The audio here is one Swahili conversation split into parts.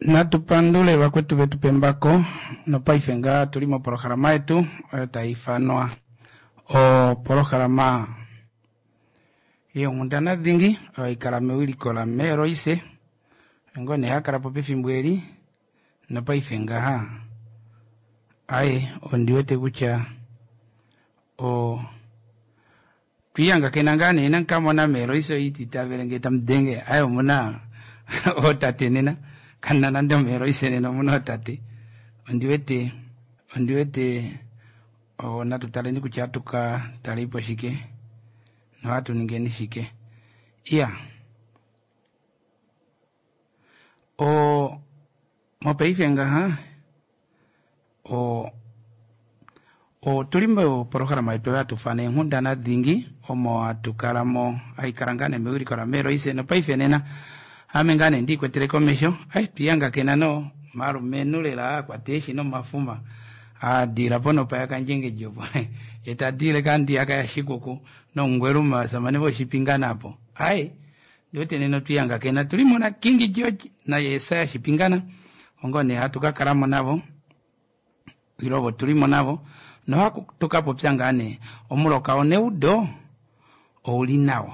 natupandule bakwetu betu pembako no paifenga tulimo programa yetu taifa noa o programa iyo mundana dhingi ikarame wili kola mero ise ngone hakara pope fimbweli no paifenga ha ai ondiwete kucha o piyanga kenangane ina kama na mero ise itita verengeta mdenge ayo muna o tatenena kana nando mero ise no muna tate ondiwete o natutale kucha tuka talipo shike na watu ningeni shike iya o mopeifenga ha o tulimbo programa ipewa tufane hundana dingi omo atukaramo aikarangane meuri kora mero ise no paifenena amengane ndi kwetere komesho ai pianga kenano maru menule la kwateshi no mafuma dira pono pa kanjenge jobo eta dile kandi aka yashikuku no ngweruma samane bo shipingana hapo ai ndote neno tuyanga kena tulimo na King George na Yesaya shipingana ongone hatuka karamo nabo irobo tulimo nabo no haku tukapo pyangane omuloka one udo olinawa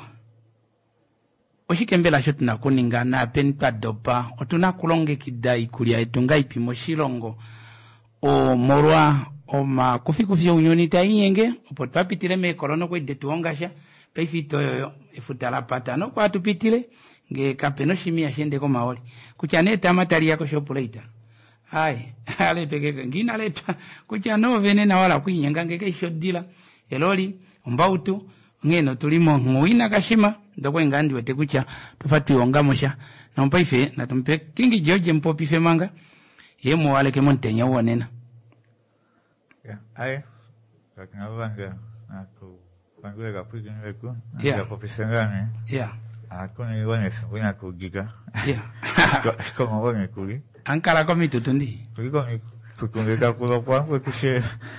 oshikembela shotu na kuninga na penpa dopa otuna kulonge kidai kulia etunga ipimo shilongo o morwa o ma kufia unyoni taiyenge opo twapitile me korono kwe detuongasha peifito yoyo ifutala patano kwa tupitile nge kapeno shimia shende ko maoli kuchaneta matali yako shopulaita ai ale peke ngina leta kuchano vene na wala kuinyenga ngeke shodila eloli mbautu ngeno tulimo nguina kashima ndokwe ngandi wete kucha tufati ongamosha na mpaife na tumpe King George mpopi fe manga yemo wale ke montenya wonena ya ai kakangabanga aku pangue kapujin leku ya popi sengane ya aku ni wane wina kugiga ya como wane kugi ankara komi tutundi kugi tutundi ka kulo kwangu kuse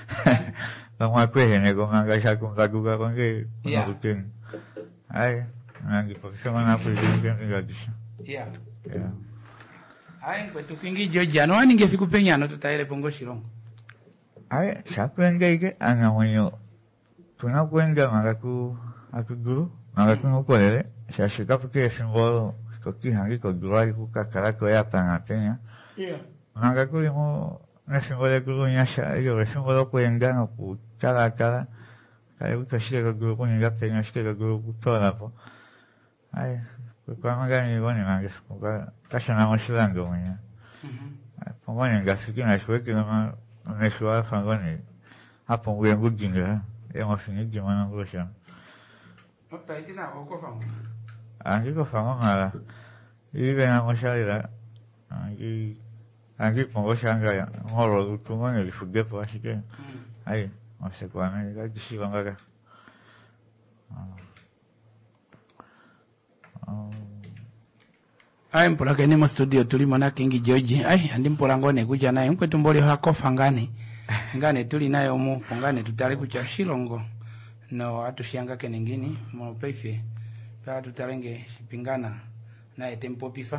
Lama kwe ne ko nga sa kung kaguga ko nge kunutin. Ay, nangi pa sa mga president ng gadis. Yeah. Yeah. Ay, kwetu King George ano ani ngefiku penyano tutaile pongo shilongo. Ay, sa kwenga ike anga monyo. Tuna kwenga magaku guru, magaku ngopole, sa shika porque simbolo ko ki hangi ko durai ku kakara ko ya pangapenya. Yeah. Magaku mo na simbolo guru nya sa yo simbolo kwenga no ku cada kaya kashika guru ko nga penga shika guru ku tola po. Ay, kwa magani goni mangas ko kasha na moshilango nya. Pamanya gafiki na shweke na Neshua fangoni hapo wengu jinga ema fini jimana ngosha optaitina okofango angiko fangona ibe na moshalira angi pongo shanga ya ngoro tumone lifugepo ashike ai osekwana ga dishibanga ai mpola kene mo studio tulimo na King George ai andi mpola ngone kuja naye mkwetu mbole hakofa ngane tuli nayo mu ngane tutali kucha shilongo no atushanga kenengini mo peife pa tutarenge shipingana na tempo pifa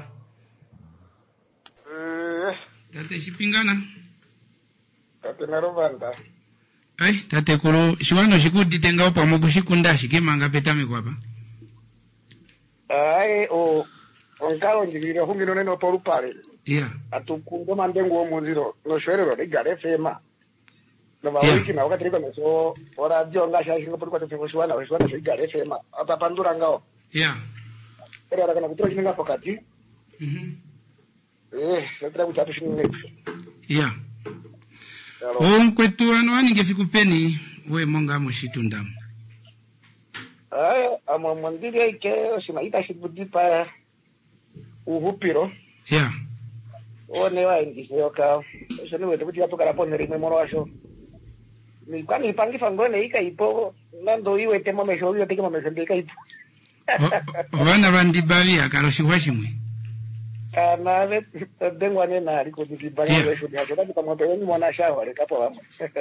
tate shipingana tate narobanda ai tate kuro shiwano shikudi tenga opa mo kushikunda shikimanga petame kwapa ai o onkalo njigire hungino neno porupare yeah atukungo mandengo munziro no shwerero ligare fema no bawiki na wakati liko so ora jonga shashinga por kwate fema shwana ligare fema atapandura ngao yeah era kana kutoa shinga pokati sasa kutatu shinga yeah kwetu ano ningefika we monga mushitunda ai amamandire ke simaita shibudipa uhupiro yeah one wa indisioka so ni wetu kutia toka hapo nere memoro washo ni kwani pangi fangone ikaipo nando iwe tema mesho yo teke mamesho ikaipo wana bandi bali akalo shiwashimwe kana ve dengwane na liko dibali weso ya joda kama pewe ni mwana shawa le kapo hapo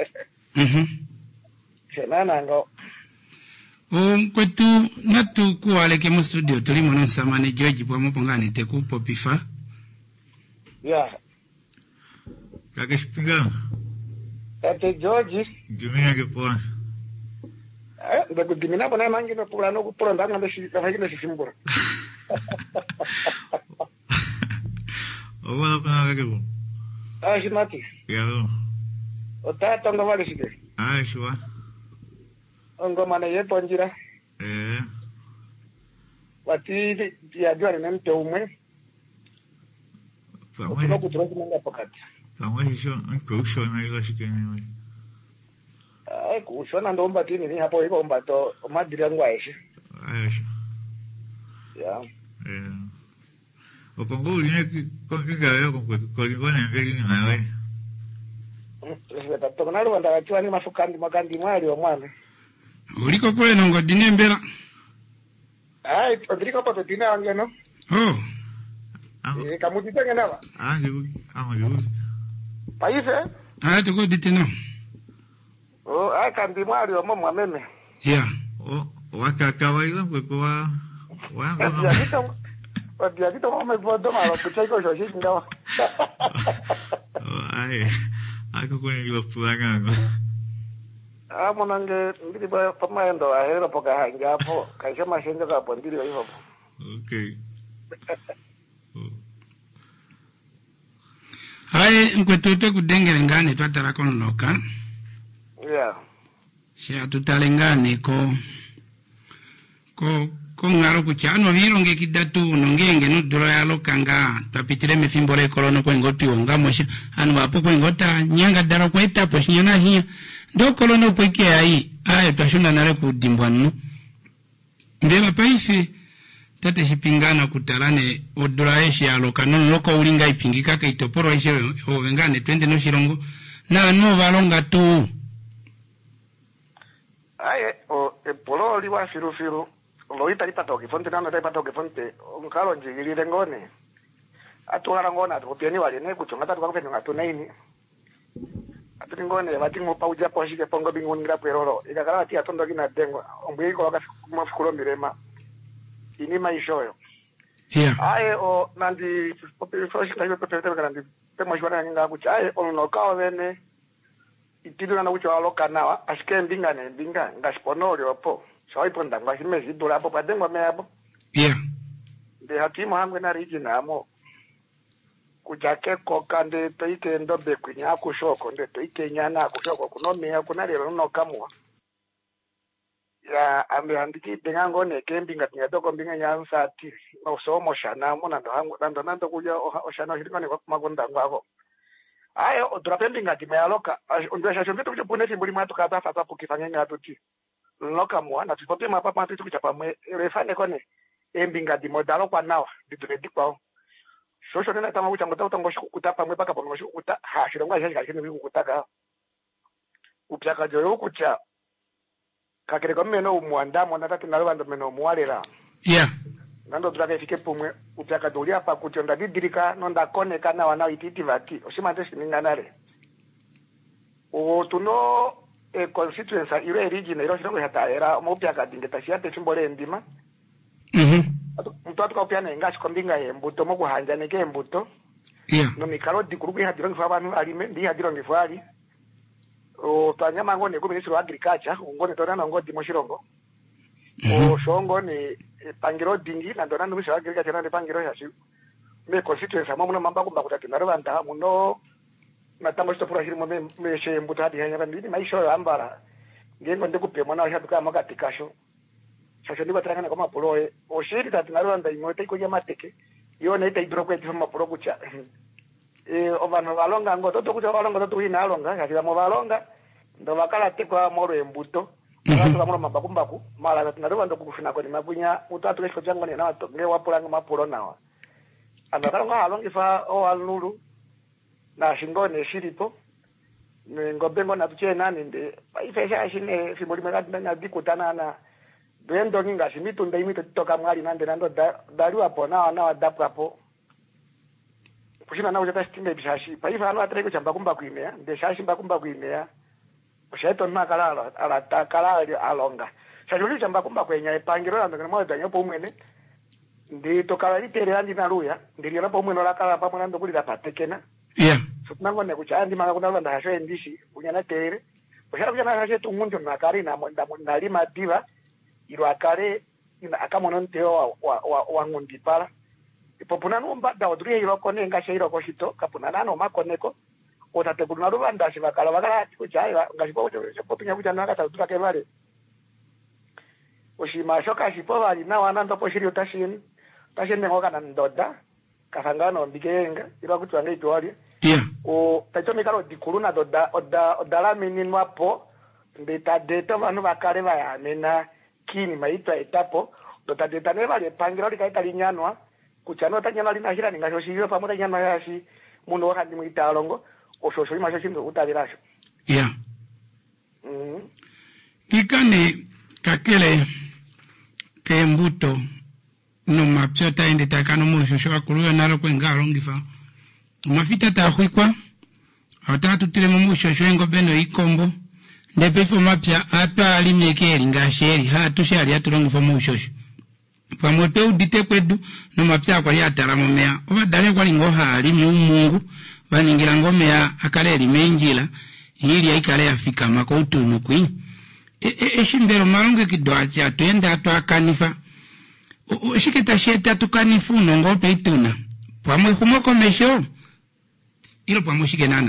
shenana ngo kwetu natu kuwale ke mu studio tulimo no samane George bwa mupongane te ku popifa Ya. Kake spingano. Ate George. Jumia ke pon. Ndio dimina bana mangi na pula no pula ndanga ndo shi kafanya na shimbura. Owa kana kake pon. Shimati. Ya. Ota tonga wale shike. Shwa. Ongo mana yepo njira. Wati ya jua ni mte umwe. Kuna kutrozi manga pakati. Kama hisho nkusho na ilo shikeni. Kushona ndo omba tini ni hapo iko omba to madiri yangu aishi. Aishi. Ya. Opongo uline konfika yo kolingona mbeli ni mawe. Tatonalo wanda wachua ni mafukandi makandi mwali wa mwana. Uliko kule nongo dine mbela. Odriko pa petina wangeno. Kamutitenge nawa. Ngibu. Paise? Tuko ditina. Kandi mwali wa mama meme. Yeah. Wakakawaila kwa Wadiagito mama bodo malo kuchaiko shoshi ndawa. Ako kwenye ilo pulanga. Monange ndiri ba pamaendo ahero poka hangapo kaisha mashenga ka bondiri hiyo. Okay. Hai nkwetote kudengere ngane twatara kono noka. Yeah. Shia tutalengane ko ngaro kuchano vironge kidatu nongenge no duro ya lokanga tapitire mefimbore kolono ko ngoti ongamosha anu apo ko ngota nyanga dara ko eta po shinyana hinya ndo kolono po ke ai twashona nare kudimbwanu mbeba paife tate shipingana kutalane odoraeshi ya lokano loko ulinga ipingika ka itoporo ishe ovengane twende no shirongo na no valonga tu polo liwa firu loita lipatoke fonte nano lipatoke fonte nkalo njigilire ngone atulala ngona atupieni wale ne kuchonga tatu kwa ngatu naini atu ngone bati ngopa uja poshike pongo bingungira peroro ikakala ati atondo kina dengwa ombiko wakafuma fukulo mirema ini maishoyo nandi population kayo pepe kandi pema shwana nga kuchaye onokao bene itiduna na kucho alokanawa ashike ndinga ngasponori opo Soy ponda ngasi mesi dula po padengo me abo. Yeah. De hakimu hangu na region amo. Kujake kokande toike ndo bekunya kushoko nde toike nyana kushoko kunomia kunalelo no kamwa. Ya ambe handiki dengango ne kembi ngatinya toko mbinga nyansa ati. No somo shana mo nando hangu nando kuja oshana hiriko ne magonda ngwako. Ayo odrapembi ngati me aloka. Ondwesha shombeto kuchopune simbuli matu kata fata pukifanya ngatuti. Loka mwana tupote mapapa matu kuchapa mwe refane kone embinga di modalo kwa nawa dituredi kwao shosho nena tama uchangota utangoshi kutapa mwe paka pongoshi kuta ha shironga shashi kashini wiku kutaka upyaka joyo kucha kakere kwa meno umuandamo natati nalwa ndo meno umualera yeah nando tulaka ifike pumwe upyaka doli hapa kutionda didirika nonda kone kana wana ititi vati oshimantesi minganare tuno constituency ile region ile shiroko hataera mopya kadingeta shiate chimbole ndima mtu atukapiana ngashi kombinga embuto mo kuhanja ke embuto yeah no mikalo dikuruku hadiro ngifa abantu alime ndi hadiro ngifali twanyama ngone ku ministry of agriculture ngone tona ngodi mo shirongo shongo ni pangiro dingi na ndona ministry of agriculture na pangiro ya shi me constituency amuna mamba kumba kutati narwanda muno natambo stopura hirimo meshe mbuto hadi hanya bandini maisho yo ambara ngengo ndikupema na shaduka makatikasho shasho ndiko tarangana kwa mapoloe oshiri tati narwanda imote iko ya mateke yone ita idroko eti mapolo kucha ovano valonga ngo toto kucha valonga toto hina alonga shashira mo valonga ndo vakala tekwa moro embuto Watu kamuro mabakumbaku mala tunarwa ndo kufina kwa mabunya utatu kesho jango ni na watu ngewa pulanga mapolo nawa andakala nga alongifa o alulu na shingone shiripo ngobengo na tuche nani ndi ifesha shine simboli megadi na dikutana na bendo ninga shimitu nda imito toka mwali nande nando daru hapo na wadapu hapo kushina na ujata stime bishashi pa ifa anu atreko chamba kumba kuimea nde shashi mba kumba kuimea ushaito na kala ala takala alonga shajuli chamba kumba kwenya ipangiro na ngamo danyo po mwene ndi tokala literera ndi naluya ndiliona pomwe nolakala pamwe nando kulira patekena yeah so tunangone kucha ndi maka kuna nda hasho ndishi kunyana tere kushara kunyana hasho tungunjo nakari na nali madiva ilo akare ina akamono nteo wa ngundipala ipopuna nomba da odrie ilo kone ngashe ilo koshito kapuna nano makoneko otate kuna rubanda shivakala vakala kucha ngashipo popinya kucha nakata tukake vale oshima shoka shipo vali na wanando poshiri utashini tashende ngoka na ndoda kasangano mbikenga ilo kuti wange itwali yeah o tatomikalo dikulu na odala minimum apo ndeta data vanhu vakale vayamena kini maitwa etapo dota data ne vale pangiro likaita linyanwa kuchano tanyana linashira ningashoshiro pamoja nyama yashi muno wakati muitalongo oshosho imasho shindo utavirasho yeah ikane kakele kembuto no mapyota ende takano moshosho akuluya nalo kwengalo ngifa mafita takhwikwa atatu tile moshosho engo beno ikombo ndepefo mapya atwa alimyekeri ngasheri hatushali atulongo fo moshosho pamote udite kwedu no mapya kwa yatara momea obadale kwa lingo hali mungu baningira ngomea akaleli menjila hili aikale afika makoutuno kwini eshimbero malonge kidwa cha twenda atwakanifa shiketa sheta tukanifu nongo peituna pamwe humoko mesho ilo pamwe shikenana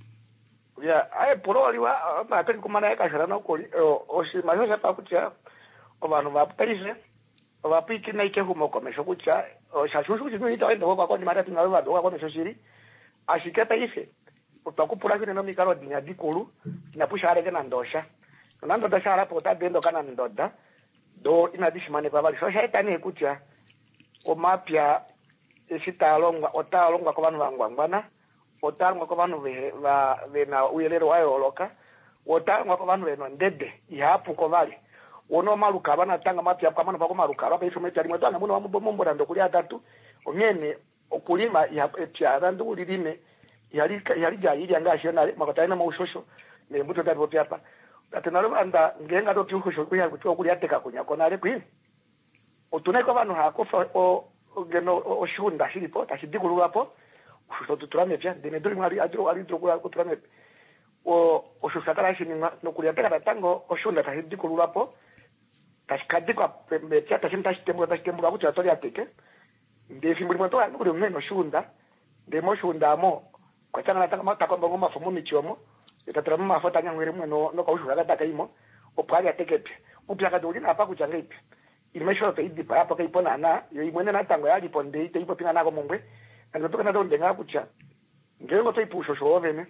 ya aye polo waliwa matari kumana ya kashara na ukoli oshi masho sepa kucha ovanu vaparise vapiki na ike humoko mesho kucha shashushu kuchitu ita wende kwa kwa ni matati ngawe vado kwa mesho shiri ashiketa ife utakupula kune no mikalo dinya dikulu na pusha arege na ndosha nando dashara pota dendo kana ndoda do inadishimane kwa bali so shaitani kucha o mapya esitalongwa otalongwa kwa vanhu vangwangwana otalongwa kwa vanhu vena uyelero wayo oloka otalongwa kwa vanhu veno ndede ihapu kwa bali ono maluka bana tanga mapya kwa mano pako maluka ba iso meta limwe tanga muno wamubombo ndo kuli atatu omyene okulima ya pya randu ulirime yalija ngashionale makataina maushosho ne mbuto tatu pyapa atenalo anda ngenga do kyuhosho kuya kuli ateka kunya konale kwi otuneko vanhu hakofa geno oshunda hilipo tashidikulu hapo usho tuturame pya dine duri mwali ali drogula kuturame oshusakala shini no kuli ateka tango oshunda tashidikulu hapo tashikadikwa pembe tya tashitembo akuti atori ateke ndefi muri mwanto anu kuli meno shunda ndemo shunda mo kwa chana nataka mata kwa ngoma fomu michomo itatara mafota nyangwere mwe no kaushuka kataka imo opali atekepe upya kadoli na apa kuchanga ipi imesho pe idi pa apa kaipona na yo imwene na tango yali ponde ite ipo pina nako mongwe ndotoka na donde ngakucha ngengo to ipusho sho ovene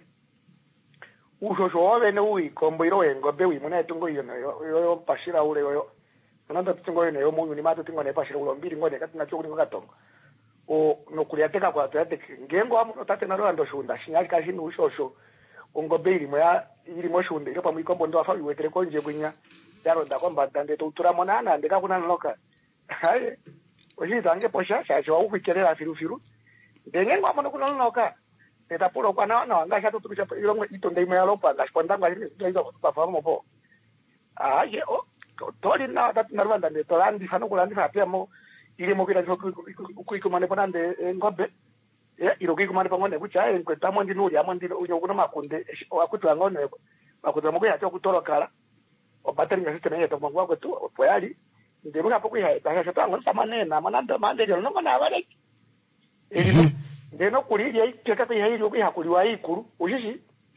usho sho ovene ui kombo iro engo be ui mwene tungo yo pashira ule yo nando tungo yo munyu ni mato tungo ne pashira ulo mbiri ngone katina chokuli ngatongo o no kuliateka kwa tuyateke ngengo amu tate na ndo shunda shinyali kashi no ushosho ongobeli moya iri moshunde ilo pamu ikombo ndo afa iwetere konje kunya yaro nda kwamba dande to turamonana ndeka kuna loka haye oshita nge posha shacho ukwikerera firu ndengengo amu kuna loka eta polo kwa na wanga shato tumisha ilo ito ndimo ya lopa ngashponda ngari ndo pa famo po aye o tori na dat na rwanda ne torandi fano kulandi fa pia mo ile mo kira kuikumane ponande ngobe ya iroki kumane pangone kucha enkweta mo ndinuri amondilo unyo kuno makunde akutu angone makunde mo kuya to kutorokala o battery system yeto mo kwa kwetu poyali ndero hapo kuya ta sha tango samanena manando mande no ngona wale ndeno kulili ikeka kuya hili kuya kuliwa ikuru ushishi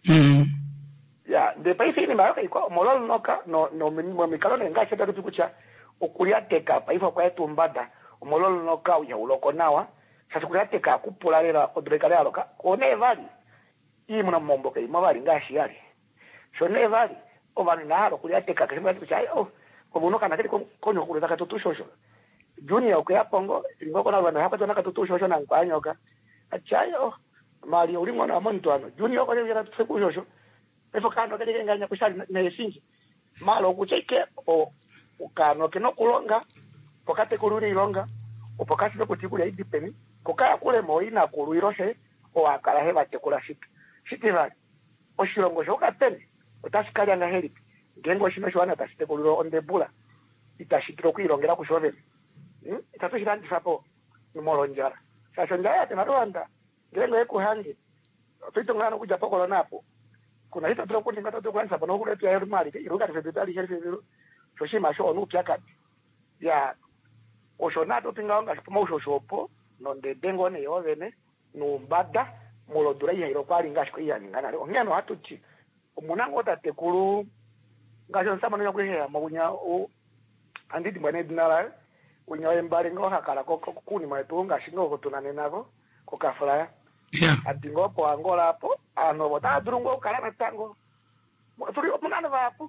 ya de paisi ni mara iko mololo noka no mikalo nenga cheta kucha okulia teka paifa kwa tumbada mololo noka uya uloko nawa sasa kuliateka kupulalera odrekale aloka kone vali imuna mombo kai mabali ngashi yali so ne vali ovani nalo kuliateka kashimba kuchai kobuno kana kali konyo kule zakatutu shosho junior kwa pongo ingoko na wana hapa tona katutu shosho na nkanyoka achai mali ulimwa na muntu ano junior kwa yera tseku shosho efo kando kali nganya kushali na yesinji malo kucheke ukano kino kulonga pokate kuluri ilonga upokasi no kutikula idipeni kokaya kule moina kuluiroshe o akala heba tekula shiti vali oshilongo shoka tene utashikali nga heli ngengo shino shwana tashite kuluro ondebula itashikiro kuilongera kushove Itatu shirandi sapo molonjara. Sasa njaya tena Rwanda. Ngengo ekuhangi. Fito ngano kuja poko napo. Kuna hita tro kuninga to kwanza pano kuletu ya mali iruka tfedali herifu. Shoshima sho onu pyakati. Ya oshonato tingaonga sipoma ushoshopo nonde dengo ne yovene no mbada molodura ya irokwali ngashiko iya ngana le ongeno hatuchi umunango tatekulu ngasho nsama no yakwehe mabunya o andidi mwane dinala unya embale ngo hakala kuni mwetunga shingo kutunane nako kokafala adingo po angola po ano bota durungo kala natango tuli munano vapu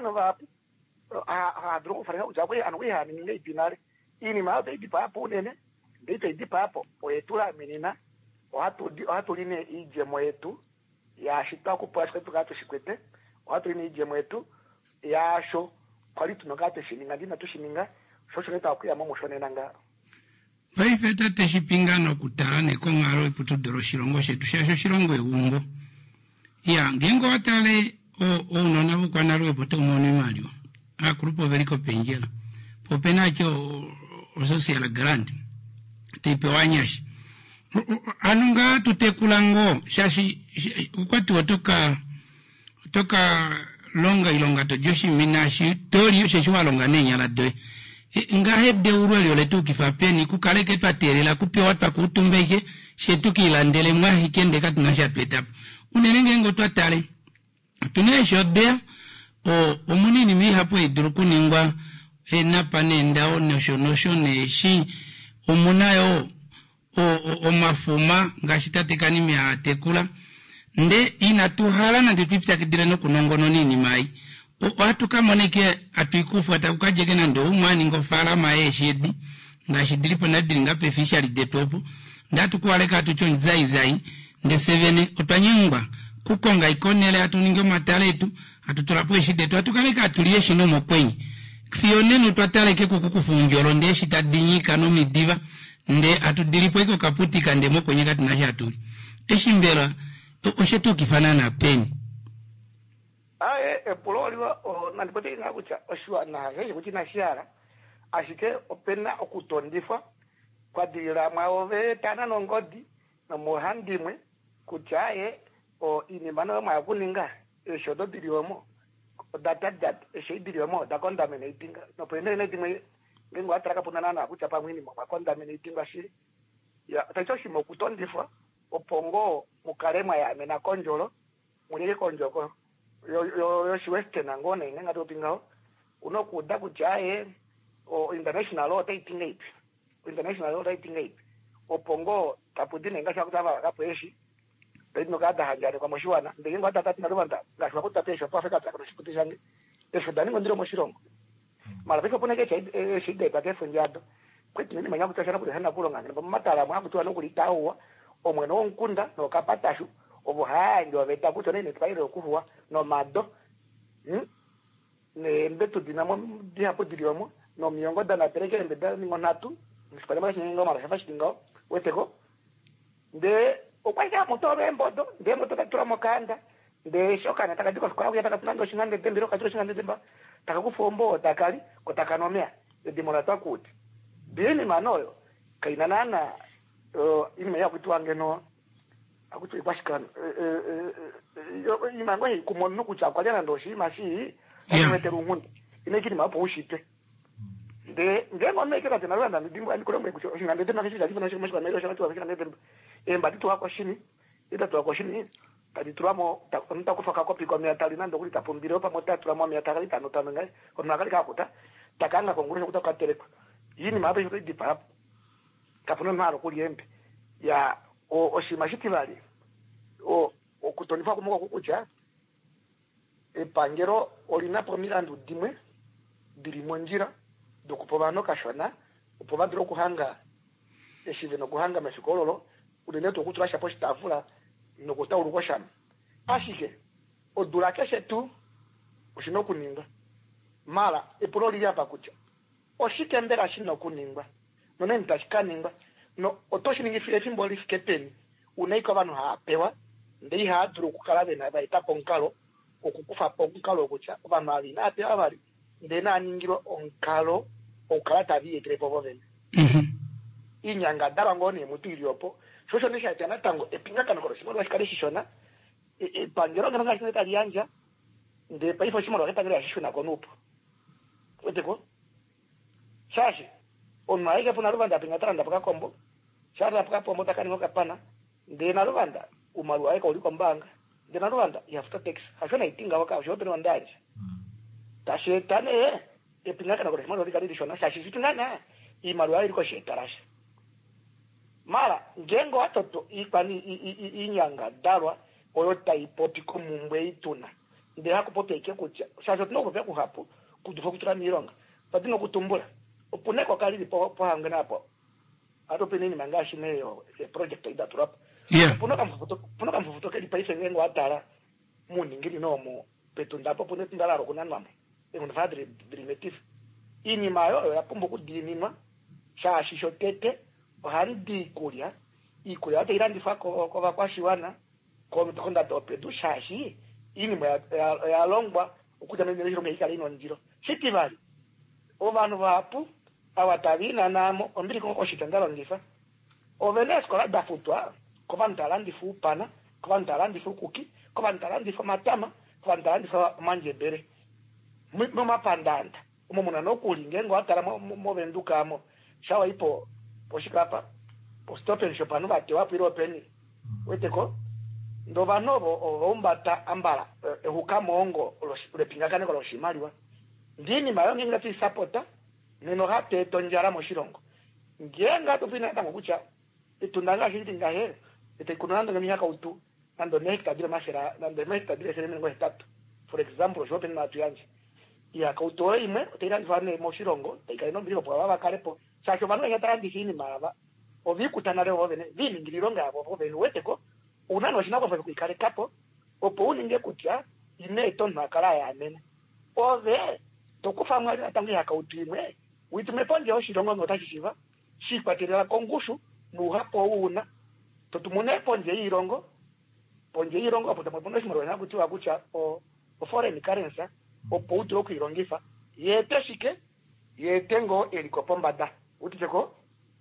durungo fara ujakwe ano wiha ni ngai dinale ini ma te dipapo nene ndite dipapo oyetula menina watu line ije mwetu ya shitaku pwashwe tukato shikwete watu line ije mwetu ya sho kwali tunokate shininga dina tushininga shosho neta kuya momo shone nanga vaifeta teshipingano kutarane kongaro iputu doro shirongo shetu shasho shirongo eungo ya ngengo watale o nona bukwana rwe poto umoni malio akurupo veriko penjela popenacho o social grant tipe wanyashi anunga tutekulango shashi ukwati toka longa ilonga to joshi minashi tori sheshwa longa nenya la doe nga hedde urwelyo letu kifapeni kukaleke paterela kupya watu kutumbeke shetuki landele mwa hikende katina shapeta unenenge ngo twatale tunesho bea o munini mi hapo idruku ningwa na panenda o nosho neshi umunayo o mafuma ngashitatekani mya tekula nde inatuhala na nditwipita kidire no kunongono nini mai watu kama neke atuikufu atakukajege na ndo umwani ngofala maeshedi ngashidilipo na dilinga pe official depopo ndatu kuwaleka atucho zai nde 7 otanyengwa kukonga ikonele atuninge mataletu atutulapo eshidetu atukaleka atulie shino mokwenyi kfioneno twataleke kukufunjolo nde shitadinyika no midiva nde atudilipo iko kaputika nde mokwenye katinasha atuli eshimbela oshetu kifanana peni pololiwa nandipote ngakucha oshwa na heje kuti nashiara ashike opena okutondifa kwadira mwaove tana nongodi no muhandimwe kuchaye inimano mwa kuninga eshodo diriomo that eshidiriomo da contaminating no pene ne dimwe ngengo atraka punana na kucha pamwini mwa contaminating bashi ya tachoshi mokutondifa opongo mukarema ya mena konjolo mulile konjoko yo shiweste na ngone inenga topingao unokuda kujaye international law 88 opongo kapudine ngasha kutava kapeshi bedino kada hajare kwa moshiwana ndengo atatati na rwanda ngashwa kutapesha pa Afrika takushikutishange efudani ngondiro moshirongo mara biko poneke shide pakefu njado kwetu nini manya kutashana kuti hana kulonga ngamba matala mwa kuti wanokulitawa omweno onkunda no kapatashu obuhandi wabeta kuti nene twaire okuvuwa no mado ne mbetu dinamo dihapo diriomo no miongo dana pereke mbeda ni monatu msikale mara nyingo mara shafashi dingo weteko nde okwaja moto bembodo nde moto katura mokanda nde shoka nataka diko kwa kuyataka tunando shinande tembiro katuro shinande temba takakufombo takali kotakanomea edimora takuti bini manoyo kainanana ime ya kutwa ngeno akuti kwashikana imango kumonno kuchakwalana ndo shimashi ametera umuntu inekiri mapo ushite ndengo mekera tena rwanda ndimba ndikolomwe kucho ngande tena kishija kifana shimo shikana mero shana tuwa kishana ndemba mbati tuwa kwa shini ita tuwa kwa shini kadi turamo ntakufa kakopi kwa 300 nando kuli tapumbiro pa mota turamo 300 tano ngai kona kali kakuta takanga kongurusha kutoka teleko yini mapo yuko dipa kapuna maro kuli embe ya oshimashiti bali okutonifa kumuka kukucha epangero olinapo milandu dimwe dirimo njira dokupobano kashona upobadro kuhanga eshive no kuhanga mesikololo uleneto kutrasha posta afula no kutauru kwashana ashike odura keshe tu ushino kuninga mala epololi yapa kucha oshike mbera shino kuninga none ntashikaninga no otoshi ningifile fimboli fiketeni unaiko abantu hapewa ndei hadru kukalabe na baita ponkalo okukufa ponkalo kucha abantu ali na apewa bali ndena ningiro onkalo okalata biye trepo boven inyanga daba ngone mutu iliopo shosho nisha tena tango epinga kana koro simolo shikale shishona pangero ngana ngashine talianja nde paifo shimolo ketangere shishona konupo weteko shashi onmaike puna ruvanda pinga taranda paka kombo shara paka pombo takani ngoka pana nde na ruvanda umaru aika uliko mbanga nde na ruvanda yafuta tax hashona itinga waka shope no ndaje tashetane epinga kana koro simolo likali shona shashi fitungana imaru aiko shetarasha mara ngengo watoto ikwani inyanga darwa oyota ipotiko mumbwe ituna nde hakupote ike kucha shacho tunokuvya kuhapo kutufa kutura mironga patino kutumbula upuneko kalili po hangana hapo atope nini mangashi neyo project ida turapa punoka mfufuto keli paise ngengo atara muni ngiri nomo petundapo pune tundalaro kuna nwambo ngundu fadri primitive ini mayo ya pumbu kudinima shashi shotete hari di kulia ikulia ate irandi fako kwa kwashiwana kwa mtokonda tope du shashi ini ya longwa ukuta mende hiro ngikali ino njiro shitivali ovanu vapu awatavina namo ombiri koko shitandalo ngifa ovenesko la dafutwa kwa ntalandi fu pana kwa ntalandi fu kuki kwa ntalandi fu matama kwa ntalandi fu manjebere muma pandanda umumuna nokulingengo atara mo vendukamo shawa ipo poshikapa postopen shopanu bate wapiro peni weteko ndo vanovo ombata ambala hukamongo lepingakane ko loshimaliwa ndini mayo nginga ti supporta neno hate tonjara moshilongo ngenga topina tango kucha itundanga hiti ngahe itekunanda ngamiaka utu ando nekta dire masera ando nekta dire sere ngo hetatu for example shopen matu yanje ya kauto imwe teirani vane moshilongo teikaino mbiro kwa baba kalepo chacho vanu ngatandi hini mava ovikutana leo vene vini ngilironga abo vene weteko unano shinako fa kuikale kapo opo uninge kutya ine tonna kala ya nene ove tokufa mwali atangi yakautimwe witume ponje oshilongo ngotashiva shikwatirira kongushu muhapo una totumune ponje irongo apo tamono shimoro na kutiwa kucha o foreign currency opo uti okwirongifa yete shike yetengo elikopombada utiteko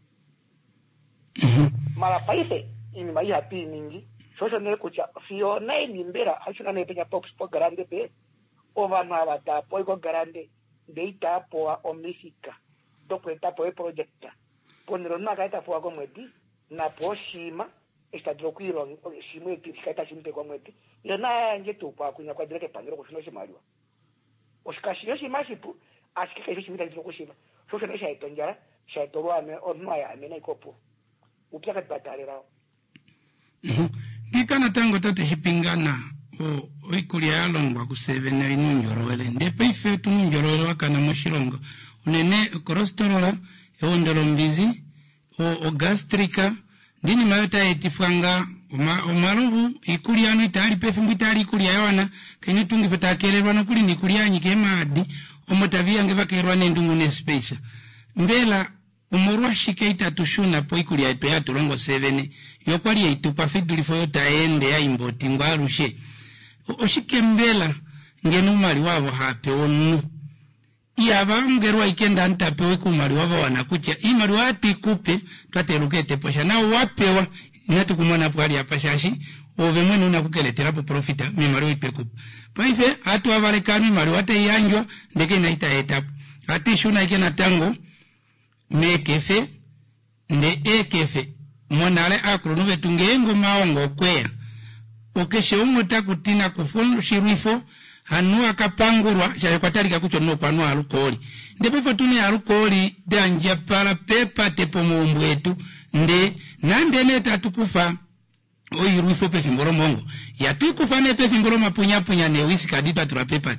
mara paise ini mai happy mingi shosho ne kucha fiona ni mbera ashuna ne penya pop sport grande pe ovana abata poiko grande deita po omifika dopo etapo e projecta ponero na kaita po agomwedi na poshima esta drokuiro shimwe tikata shimpe kwa mwedi yona nje tupa kunya kwa direke pangiro kushino shimaliwa oshikashio shimashipu ashikeke shimita drokushima shosho ne shaitonjara shaitorwane onmaya amena ikopo upyaka batalera ngikana tango tate shipingana o ikulia yalongwa kusevena inunjorowele ndepe ife tununjorowele wakana moshilongo unene korostorola eondolo mbizi o gastrika ndini mayota etifanga omalubu ikulia anu itali pefimbu itali ikulia yawana kenye tungifeta akelelwa no kuli nikulia nyike maadi omotavia ngevakerwa nendungu nespace mbela umurwa shike itatushuna po ikulia eto ya tulongo 7 yokwali ya itupa fiduli foyota ende ya imboti ngwarushe oshike mbela ngenumali wabo hape onu iyaba ngerwa ikenda ntapewe kumali wabo wanakucha imali wati kupe twaterukete posha na wapewa nyatu kumona pwali apashashi ove mwenu unakukeletera po profita mimali ipe kupe paife hatu avalekani mali wate yanjwa ndeke naita etapu hati shuna ikena tango mekefe nde ekefe monale akuru vetungengo maongo kwea okeshe umota kutina kufunu shirifo hanu akapangurwa chaye kwatalika kucho no kwanu alukoli ndipo fatuni alukoli danja para pepa tepo mumbwetu nde nande neta tukufa oyirifo pe fimboro mongo ya tukufa ne pe fimboro mapunya punya ne wisika dipa tura pepa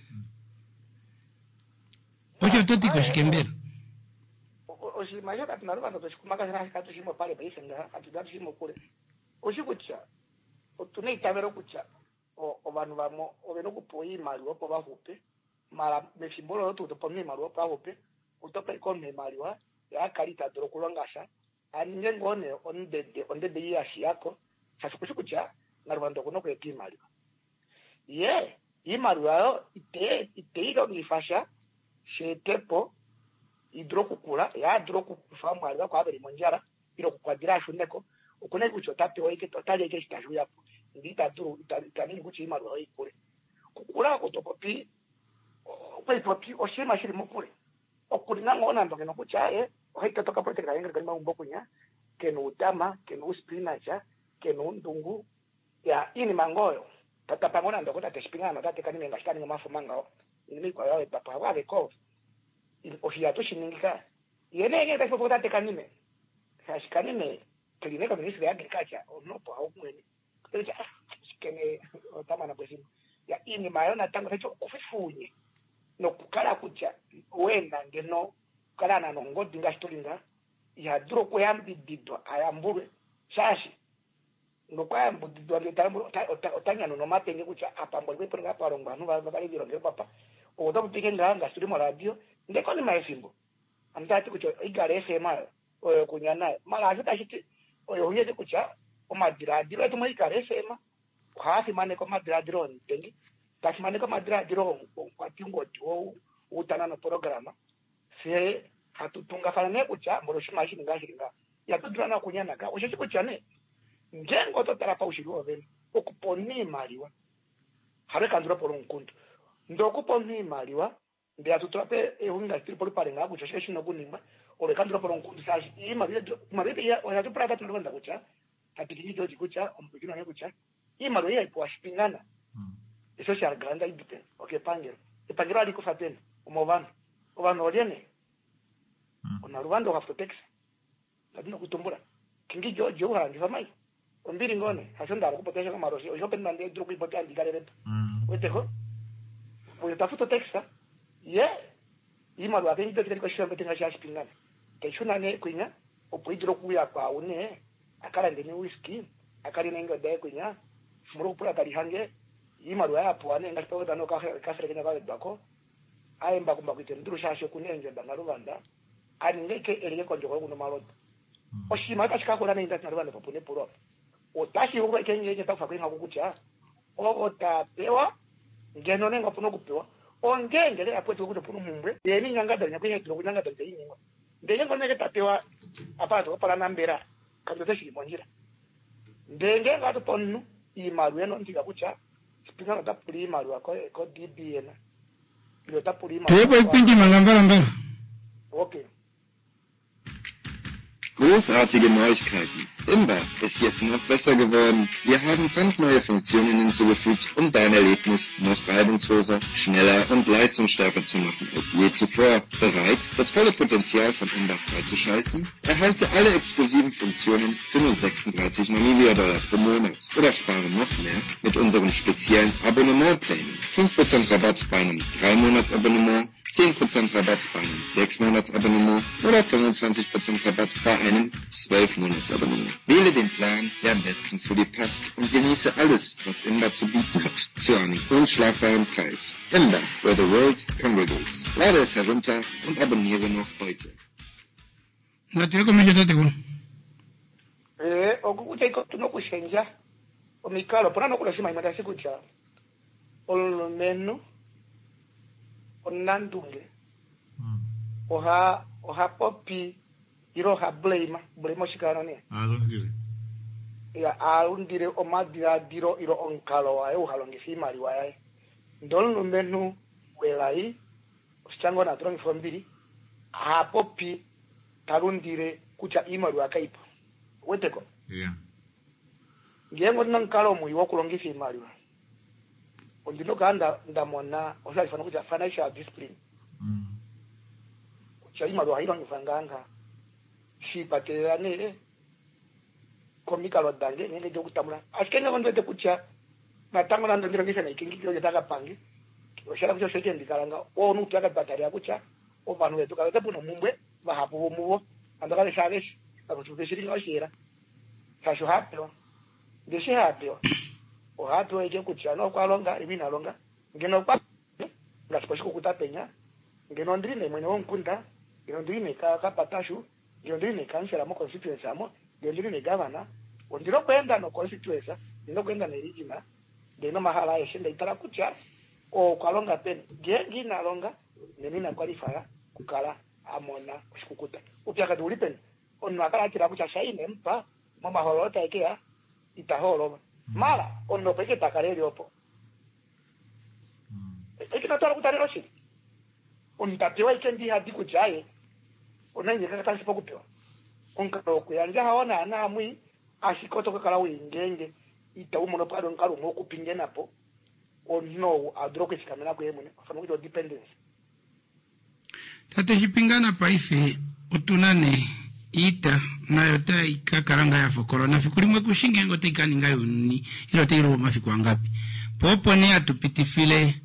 ocho totiko shikembera oshimayo katinarwa ndo shikumaka sana katu shimo pale baisenga atudatu shimo kule oshikucha tuneitavero kucha ovanu vamo oveno kupoyi mali opo vahupe mara mefimbolo yoto utopomye mali opo vahupe utope ikome mali wa ya kalita doro kulongasha aninge ngone ondede yashi yako chashukucha narwando kuno kweki mali imali wa ite iro ngifasha shetepo idro kukula ya dro kufahamu alwa kwa bali monjara ilo kukwadira shuneko ukune kucho tate oike totali ke stashu yapo ndita dro itani kuchi imaru oikule kukula kutopopi oipopi oshima shiri mukule okulinga ngona ndo keno kuchaye oike toka prote ka yenga kalima umbokunya keno utama keno spinacha keno ndungu ya ini mangoyo tata pangona ndo kota tespingana tate kanime ngashikani ngomafu mangao ini kwa yawe papa wale ko ofiato shiningika yenenge tapo tate kanime kanime kilineka ministry ya agriculture onopo au mweni kecha kene otama na bwesimu ya ini mayona tango tacho kufifunye no kukala kucha wenda ngeno kala na ngodi ngashtolinga ya duro ko yambididwa ayambure shashi no kwa yambididwa ngetambo otanya no matenge kucha apambo kwepo ngapa rongbanu bali biro ngero papa odo butikenga ngasturi mo radio ndeko ni maefimbo amtati kucha igare sema kunyana mala azitashiti oyo huyeze kucha omadradiro tumo igare sema kwafi mane ko madradiro ntengi tasimane ko madradiro kwatingo do utana no programa se hatutunga fana kucha mboroshima shi ngashiringa yatudrana kunyana ka oshe kuchane ngengo totara pa ushiro veni okuponi maliwa habe kandura por unkundu ndokuponi maliwa ndi atutrape ehunga stripoli parenga kucha shi no kunimba ole kandura por unkundu sashi imari ya oyatu prata tulonda kucha tapitiji doji kucha ompikino ne kucha imari ya ipo ashpingana eso se agranda ibite okay pangero ipangero ali kufatena umovana ovano oliene ona rwando haftotex ladino kutumbura kingi jojo hangi famai ombiri ngone hasonda kupotesha kama rosi ojo pendande dro kuipotea ndigarere weteko oyo tafuto texa ye imaro abengi tekere ko shamba tenga shashi pingana keshuna ne kwinya opoidro kuya kwa une akala ndeni whisky akali nengo de kwinya muro pura kali hange imaro yapo ane ngasto dano ka kenya ba bako ayemba kumba kwitendru shashi kunenje bangarubanda aningeke elike konjo kwa kuno malot oshima kashika kula nenda narubanda popone puro otashi uko kenyeje tafa kwinga kukucha ogota pewa ngeno nenga puno kupewa ongengele apweto kuto puno mumbre yeni nyanga danya kwenye kilo nyanga danya yingo ndenge koneke tapewa apato pala nambera kandote shi monjira ndenge ngato ponu imaru eno ndiga kucha spinga ngata puli imaru ko DBN yo tapuli imaru pepo kwinji mangambara okay. Großartige Neuigkeiten. Imba ist jetzt noch besser geworden. Wir haben 5 neue Funktionen hinzugefügt, um dein Erlebnis noch reibungsloser, schneller und leistungsstärker zu machen als je zuvor. Bereit, das volle Potenzial von Imba freizuschalten? Erhalte alle exklusiven Funktionen für nur $36 Namibia-Dollar pro Monat. Oder spare noch mehr mit unserem speziellen Abonnementplänen. 5% Rabatt bei einem 3-Monats-Abonnement, 10% Rabatt bei einem 6-Monats-Abonnement oder 25% Rabatt bei einem 12-Monats-Abonnement. Wähle den Plan, der am besten zu dir passt und genieße alles, was Imba zu bieten hat, zu einem unschlagbaren Preis. Imba, where the world congregates. Lade es herunter und abonniere noch heute. Okukucha iko tunokushenja omikalo pona kulashima imata sikucha olmenu onandunge oha popi iro ha blame shikana ne ya alundire omadira diro iro onkalo wa uhalonge simari wa ai ndolno menu welai chango na trongi fombiri ha popi tarundire kucha imaru akaipa weteko ngengo nankalo mu iwokulonge simari wa ondino kanda ndamona osafana kucha financial discipline kucha imaru hairo ngifanganga shipatelane komika lodange nenge jo kutamula askenya kondote kucha natango na ndiro ngisa na ikingi kyo yataka pangi oshara kucho sheke ndikalanga onu utaka batari akucha ovanu wetu kawete puno mumbwe bahapo mubo andaka leshagesh akuchukeshiri ngoshira kasho hapo ndeshe hapo o hapo eke kucha no kwalonga ibina longa ngeno kwa ngasikoshiko kutapenya ngeno ndrine mwenye wonkunda ngeno ndrine ka patashu ngeno ndrine kansela mo constituency amo ngeno ndrine governor ondiro kwenda no constituency ndino kwenda na regional ndino mahala yeshinda itara kucha o kwalonga pen gengi na longa nini na qualifier kukala amona kushikukuta upyaka tulipen onno akala kira kucha shaine mpa mama holota ikea itaholo mala onno peke takareli opo ikitatola kutarelo shiri ontapewa ikendi hadi kujaye onanje kaka sipo kupewa onkalo kuyanja haona anamwi ashikoto kala wingenge itawumono pado nkalo ngokupinge napo onno adroke sikamena ko yemune afana kuti dependence tate chipingana paife utunane ita nayo ta ikakaranga ya fokoro na fikulimwe kushinge ngote ikaninga yoni ilo te ilo mafiku wangapi popo ni atupitifile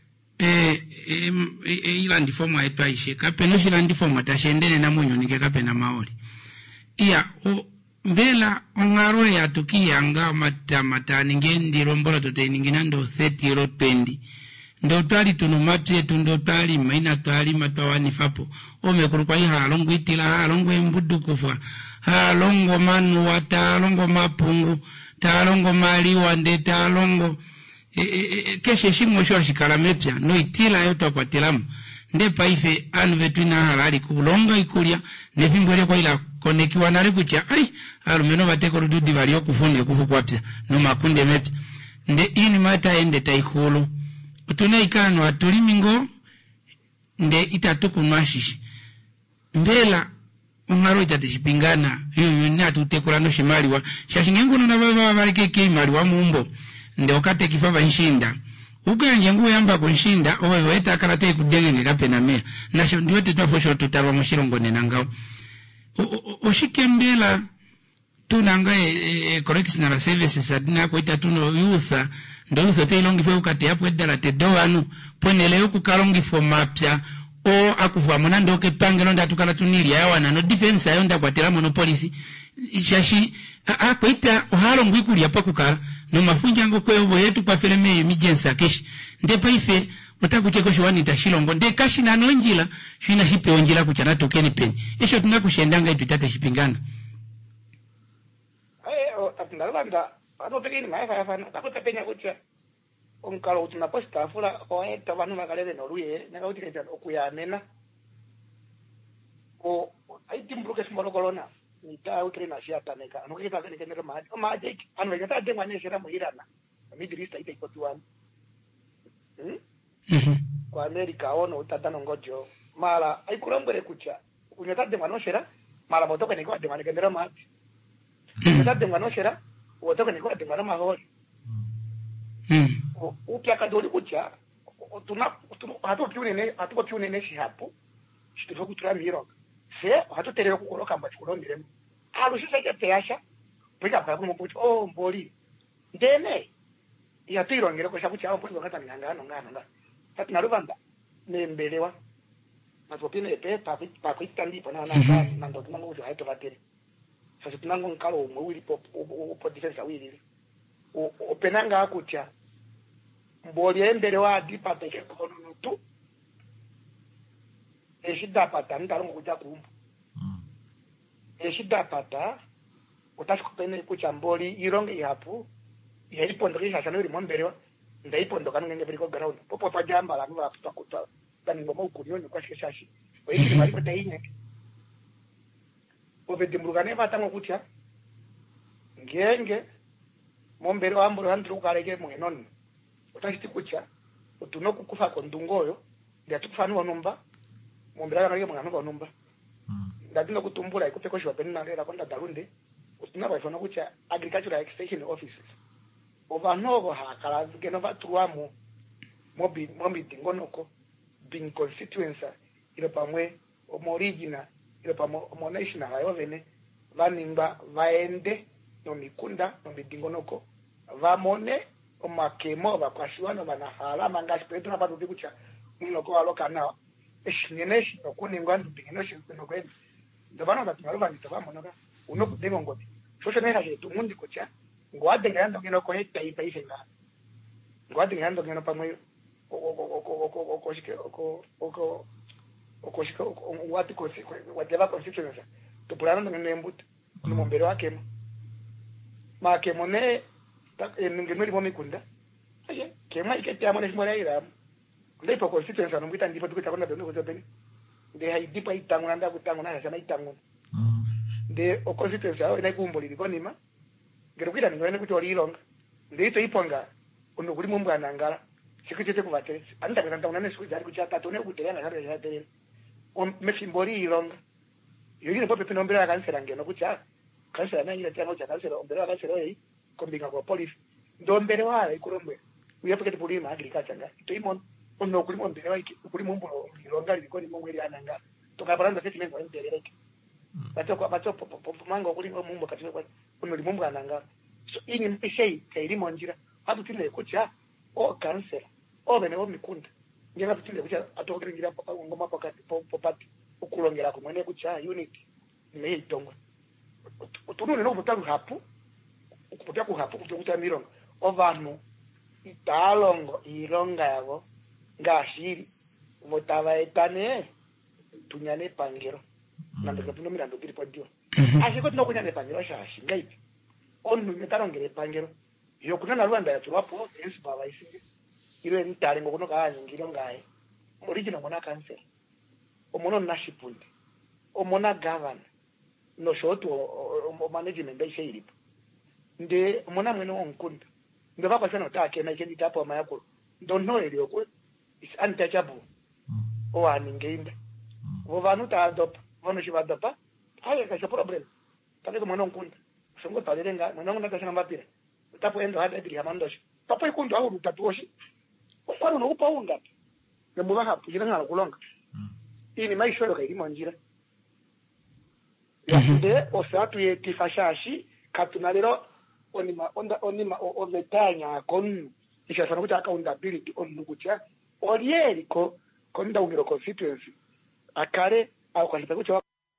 ilandi fomu yetu aishe kape no shilandi fomu atashendene na mwenyo nike kape na maori iya mbela ongaro ya tukiyanga mata ningendi rombora tote ninginando 30 ro 20 ndo tali tunumati yetu ndo tali maina tali matawani fapo omekuru kwa iha halongo itila halongo embudu kufa halongo manu wata halongo mapungu halongo mali wande halongo keshe shimo shwa shikala mepya no itila yoto kwa tilamu nde paife anu vetu ina halali kulonga ikulia nefimbwele kwa ila konekiwa nari kucha ai alumeno bateko rududi walio kufunde kufu kwa pya no makunde mepya nde ini mata ende taikulu utune ikano atulimingo nde itatuku mashishi mbela ungaro itatishipingana yuni atutekulano shimaliwa shashingengu na baba walikeke imaliwa mumbo nde wakate kifava nshinda ukanje nguwe yamba kunshinda owewe eta karate kudenge kape na mea nasho ndiwete tuwafosho tutarwa mshirongo nenangao oshike mbela tunanga correctional services adina ko itatuno yutha ndo yutha te ilongi fe ukati hapo edala te doanu ponele okukalongi fo mapya o akuva monando ke pangelo ndatukala tuniri yawana no defense ayo ndakwatira mono police ishashi akwita ohalo ngwikuli apa kukala no mafunja ngo kwevo yetu kwa fileme emergency keshi nde paife utakucheko shwani tashilongo nde kashi na nonjila shina shipe onjila kuchana tokeni peni esho tunakushendanga ipitate shipingana ndalanda anopekeni maifa yafana takutapenya kucha onkalo utina posta afula oeta vanu makalele noruye nakauti keta okuyanena o aitimbuke simolokolona nita utrena shiata neka anokita kene kene mahadi o mahadi anu ngata dengwa neshera muhirana midrista ite ikotuan kwa Amerika ono utatano ngojo mala aikulambere kucha unyata dengwa noshera mala botoka niko dengwa kene mahadi unyata dengwa noshera wotoka niko dengwa mahori upya kadoli kucha tuna hatu piune shi hapo shituko kutura miro se hatu terero kukoroka mba chikulondire alu shiseke peyasha pika kwa kumputi mboli ndene ya tirongere ko shabuchi awo mpoli wakata ngangano ngano tatu narubanda nembelewa matopine epe pa kwitandi pana na ndo tunango ujo haito bateri sasa tunango nkalo umwe po defense awili openanga akucha mboli endere wa dipa peke kono tu eshida pata ndalongo kuja kumbu eshida pata utashikupene kucha mboli ironge ihapu yaipondo sana uri momberewa ndaipondo kanenge beriko ground popo pajamba la nwa tutakuta tani ngoma ukurioni kwa shikeshashi kwa hiyo mali kwa taine ovede mrugane vatango kucha ngenge momberewa amburo handru kareke mwenoni utashiti kucha utuno kukufa kondungoyo ndia tukufanu nomba mombera kanake mwana nomba ndadino kutumbura ikupeko shwa penina lera konda darunde utina baifana kucha agricultural extension offices ovanovo hakala geno vatruamo mobi dingonoko being constituency ile pamwe omo original ile pamwe omo national ayovene vanimba vaende no mikunda no bidingonoko vamone omakemo vakwashiwana vanahala mangashi petu napatu kucha munoko aloka nawa eshineneshi nokuningwa ndibingeneshi kunokweni ndabana batumalo vanitavamona unokudenga ngoti shosho nera jetu mundi kucha ngwadenga ndo ngeno ko heta ipaifenga ngwadenga ndo ngeno pamwe whatever constituency to pulana ndo ngeno embuto nomombero wake makemo ne ngemeli bomikunda aye kema ikete amone shimora ira ndipo constituency anomuita ndipo tukita kona ndo ngozobeni de haidipa itangu nanda kutangu na sana itangu de o constituency aho ina kumboli likonima ngero kwita ngene kuti oli ilonga ndito iponga uno kuli mumbwana ngala chikuchete kuvatese anda kana ndauna siku zari kuchata tone kutelana kana yatele on mefimbori ilonga yuri pope pinombera kansela ngeno kucha kansela na ile tano cha kansela ombera kansela yi kombinga kwa police ndombere wala ikurombe uyapeke tipulima agriculture nga itoimon ono kuli mombere wa kuli mumbulo ilonga likoni mongweli ananga tokaparanda seti mengo endeleke bacho mango kuli mumbo katile kwa uno limumbo ananga so ini mpeshei kailimo njira hatu tile kucha o kansela o bene o mikunda ngena tutile kucha atokiringira ngoma pakati popati ukulongera kumene kucha unit imeitongo utunune no butalu hapu ukupotea kuhapu kutokuta mirongo ovanu italongo ilonga yabo ngashiri votava etane tunyane pangiro nandika tuno mirando kiri podio ashiko tino kunyane pangiro shashi ngaipi onu metarongere pangiro yo kunana Rwanda ya tuwapo yesu baba isinge ile ntare ngokuno kaanyingiro ngaye original mona cancel omono nashipundi omona governor no shoto o management ishiripo nde omona mwene onkunda nde baba sana utake na kendi tapo mayako don't know ile ko is untouchable o aningenda vo vanu ta adopt vanu shiva adopt haye ka problem tale ko mwana onkunda songo talenga mwana ngona kasana mapira tapo endo hada dili amandosho tapo ikundu awu tatuoshi kwaro no kupa unga ngemuba hapo jina ngala kulonga ini maisho yo kairi manjira yande osatu ye tifashashi katunalero onima ovetanya kon ishafana kuti accountability onukucha olieri ko konda ungiro constituency akare au kwalipa kuti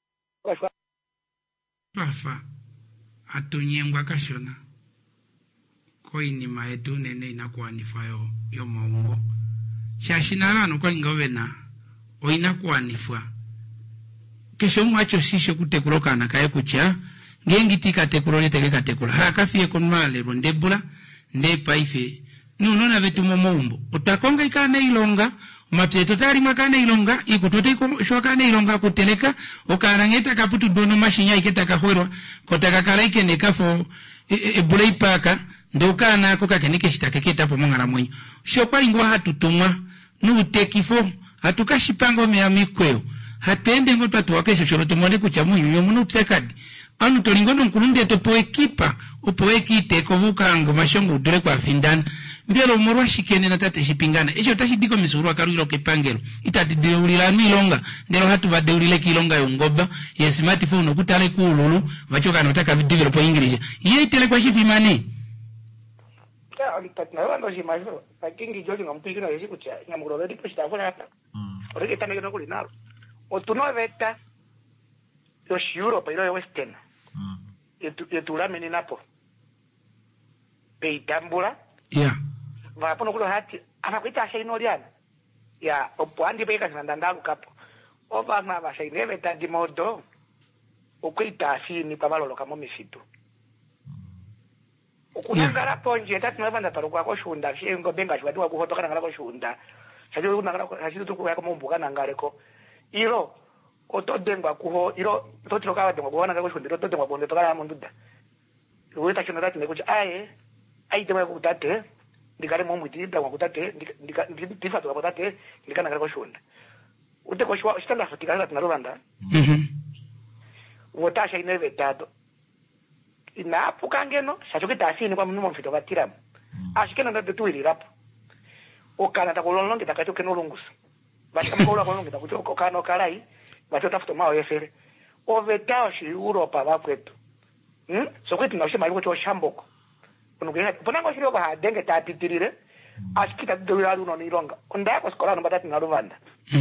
pafa atunyengwa kashona koini maetu nene inakuanifayo yo maungo shashinarano kwa ngovena oinakuanifwa kesho mwacho sisho kutekulokana kaye kucha ngengitika tekulole teleka tekula hakafie konmale rondebula nde paife nunona vetu momombo utakonga ikane ilonga mapyeto tari makane ilonga ikutote shokane ilonga kuteleka okarangeta kaputu dono mashinya iketa kahwerwa kotaka karaike nekafo ebula ipaka ndokana ko kakenike shitake ketapo mongara mwenyo shokwa ingwa hatutumwa nutekifo hatukashipango meamikweo hatende ngota tuwakesho shorote mwone kuchamunyu yomuno psekadi anu tolingono nkulunde topo ekipa upo ekite kovukango mashongo udure kwa findana mbelo morwa shikene na tate shipingana esho tashidiko misurwa karugiro kepangelo itati deulila milonga ndelo hatu vadeulile kilonga yongoba ye smartphone okutale kululu vachoka notaka develop English ye itele kwa shifimani ya alitatna wando shimazo akingi joji ngampikira yesi kucha ngamuro ndi pushita fona hapa oreke tameke no kulinalo otuno veta yo Europe ilo western etula meni napo peitambula yeah vapono kulo hati anakuita shaino liana ya opwandi peka sandandalu kapo ovana va shaineve tadi modo okuita afini pavalolo kamo misitu okunangala ponje tatu navanda parokwa ko shunda shengo benga shwati wa kuhotoka ngala ko shunda shajo unangala shajo tuku kama mbuka nangaleko ilo otodengwa kuho ilo totiroka wadengwa kuona ngako shunda todengwa bonde toka munduda weta chino tatu nekuti aite mwe kutate ndikale momwiti ndangwa kutate ndifatu kwa kutate ndikana ngala ko shunda ute ko shwa shitanda fatikala tunalanda wotasha ineve tatu inapu kangeno shachokita asini kwa mnumo mfito batiramu ashikena ndade tuwili rapu okana takulononge takatoke nolungusa bashika mkola kolonge takutoka okano kalai bacho tafuto mao yefere ovetao shi Europa bakwetu so kwetu na shema liko shamboko unugena ponango shiro ba denge tapitirire ashikita dowira runo nilonga onda ko skola no batati na Rwanda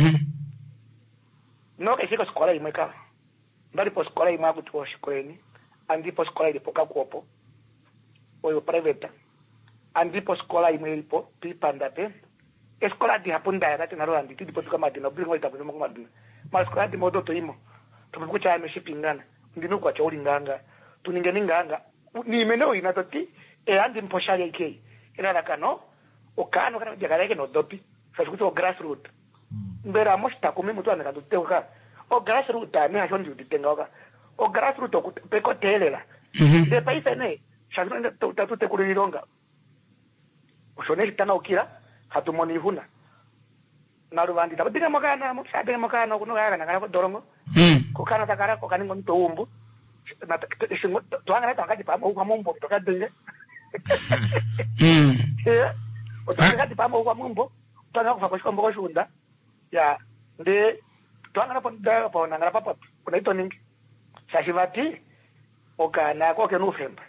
no ke shiko skola imeka ndali po skola imagu to shikoleni andipo skola ilipoka kuopo oyo private andipo skola imelipo pipanda pe eskola di hapunda ya tati na Rwanda ndipo tukama dino blingo itapo mo kumadina ma skola di modo to imo tukukucha ame shipingana ndino kwa chauli nganga tuningeni nganga ni meneo inatoti andi mposhali ike ina nakano okano kana jagareke no dopi sasukuto grassroots mbera mosta kumi mutu anaka tuteuka o grassroot ane ha shondi utitenga oka o grassroot o peko telela de paisa ne shazunga tute kulironga ushone tana ukira hatumoni huna naruvandi tabatinga makana mo sabe makana kuno ga kana dorongo kokana takara kokani ngonto umbu na tuanga ta kati pa mo mumbo to kadenge otanga ti pa mo mumbo tanga kwa kwa mbogo shunda ya de tuanga pa da pa na ngara papa kuna ito ningi sashivati okana ko ke November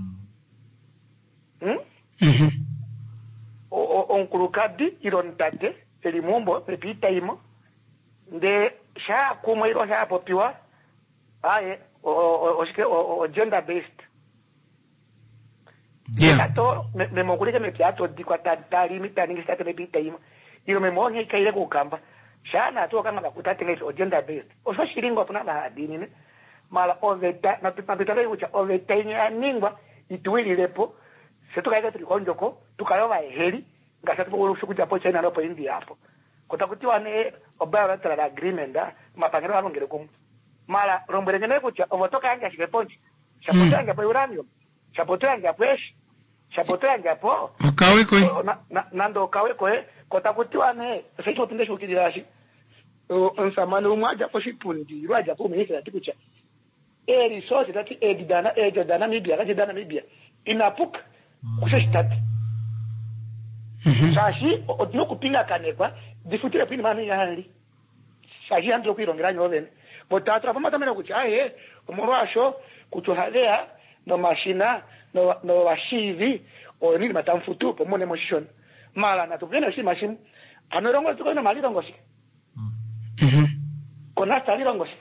onkulukadi irontate elimumbo pepita imo nde sha kuma iro sha popiwa aye o gender based to me mokulike me piato di kwa tari mitani ngisate pepita imo iro me monye kaire kukamba shana to kama kutate ngi o gender based o so shiringo apuna ba dini ne mala oveta na pepita ucha oveta nya ningwa ituili lepo setu kaika tulikonjoko tukayova heri ngasa tuko kuja po China ropo India hapo kutakutiwa ne obara tala agreement mapangero alongere kum mala rombere ngene kucha ovotoka anga shikeponji shapoto anga po uranium shapoto anga fresh shapoto anga po okawe ko nando okawe ko kutakutiwa ne secho tinde shukidirashi onsamano mwaja po shipundi rwaja po minister atikucha resource dati edana mibia kaje dana mibia inapuka kushtati sashi odino kupinga kanekwa difutire pini mani yali sashi andro kwirongera nyoven botatra pama tamena kuti aye umurwasho kutuhalea no mashina no washivi o nini matamfutu pomone motion mala na tupena shi mashim anorongo tukona mali rongosi kona tali rongosi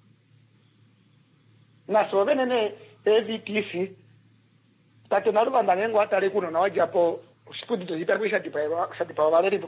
na sovenene EVTC tate naru bandanengo atale kuno na wajapo spudi to hiperwisha tipa valeri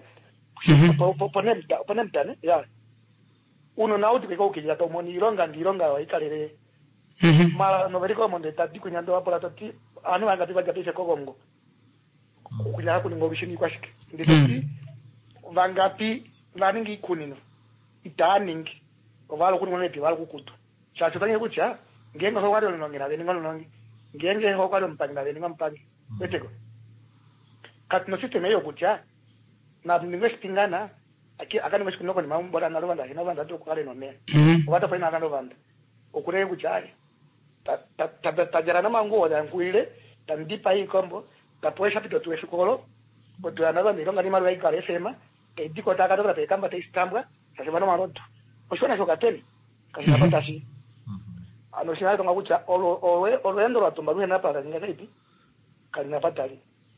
ponemtane ya uno na uti ko kija to moni ironga ndironga wa ikalere mala no veriko monde tati kunyando wapo tati anu anga tiba japise kogongo kunya kuningo bishini kwashike nditi vangapi vaningi kunino itaningi ovalo kunino nepi valo kukutu chacho tanye kucha ngenga ho waro nongena veninga nongi ngenge ho kwalo mpanga veninga mpangi beteko katno system yo kucha na ningestingana akani meshinoko ni mambora na Rwanda hina Rwanda to kwale none wata fa ina kana Rwanda okure kuchari tajara na mangu oda nkuile tandipa hii kombo tapoesha pito tuwe shukolo botu anaba milonga ni marwa ikale sema ediko takatoka pe kamba teistambwa sasa bana maroto oshona shokateni kasi napatashi anoshina tonga kucha olo atumba ruhe napata zinga ipi kandi napatali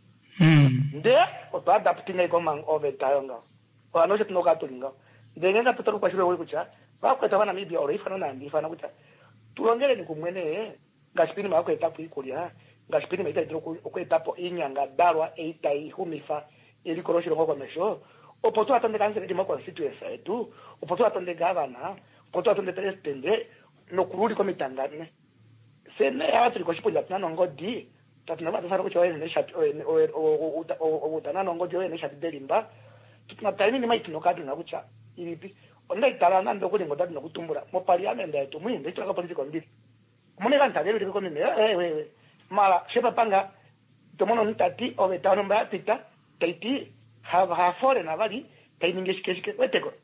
nde oto adapting ko mang overtime o anoshe tunoka tulinga ndenga tutoro kwa shiro kucha bakweta bana mibia olo ifana na ndifana kucha tulongere ni kumwene ngashipini mako etapu ikulia ngashipini maita ndiro ko etapu inyanga dalwa eitai humifa ili koroshiro kwa mesho opotu atande kanze ndi mako constituency etu opotu atande governor opotu atande president no kurudi kwa mitangane sene ya watu liko shipoja tunano ngodi tatunaba tsara kucho wene shati o tanano ngodi wene shati delimba tunataini ni maiti nokati na kucha ilipi onda itala nando kuli ngodati nokutumbura mo parliament etu mwinde twaka political mbili mune kanta lero liko mimi we mala shepa panga tomono ntati ovetano mba pita taiti ha fore na vali tainingeshike weteko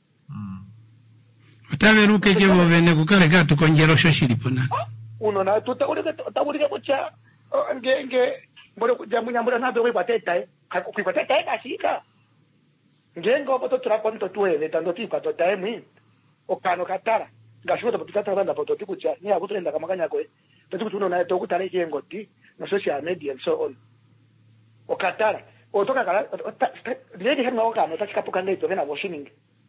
utaveruke je bovene kukale katu konjero shoshilipona uno na tutawulika kucha ngenge mbole kujamunya mbole nabe we pateta kuipateta kashika ngengo poto turakonto tuwe tando tika to time okano katara ngashuta potata banda poto tikucha ni akutenda kamakanya kwe tatukuti uno na to kutale kengoti na social media and so on okatara otoka kala lady hema okano tachikapuka ndeto vena washining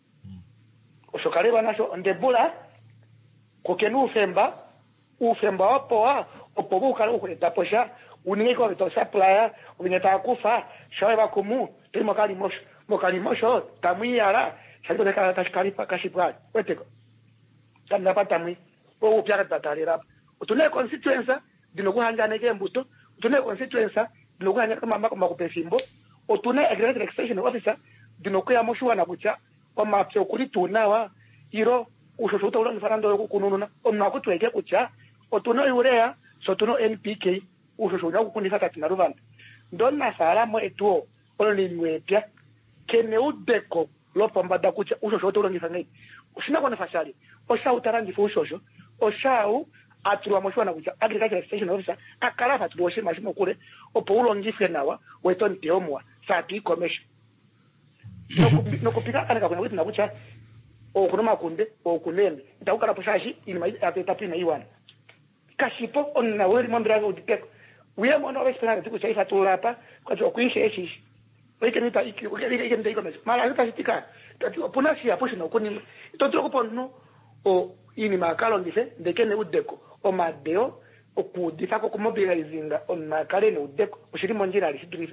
osokaleba naso ndebula kokenu ufemba wapo opobuka ukuleta posha uningeko to supplier unyeta kufa shawa kumu timo kali mosho tamiyala shalito de kala tashikali pa kashipwa weteko kana patamwi o upya katalera utune constituency dinokuhangana ke mbuto utune constituency dinokuhangana kama makupesimbo utune executive extension officer dinokuya moshwa na kucha omapyo kuli tunawa iro ushosho utaulangi fanando kunununa onakutweke kucha otuno urea so tuno NPK ushosho unakukunisa tatu na ruvanda ndona salamo etuo oloni mwepya kene udeko lopambada kucha ushosho utaulangi fangai ushina kona fasali osha utarangi fu ushosho oshau atruwa moshwana kucha agricultural extension officer akarafa tuwoshi mashimo kule opo ulongife nawa weton teomwa satu ikomesha nokupika anaka kuna witu nakucha okuno makunde okunembe itakukala poshashi inima atetapi na iwana kashipo onna weli mwambira uditeko uye mwana wespelana tiku chaifa tulapa kwa jo kuishe eshishi weke nita ikomesha mala hita sitika tati opuna siya poshi na ukuni itotiro kupono o inima akalongife ndekene udeko o madeo okudifako kumobilizinga onna kale ne udeko ushiri monjira alishidurife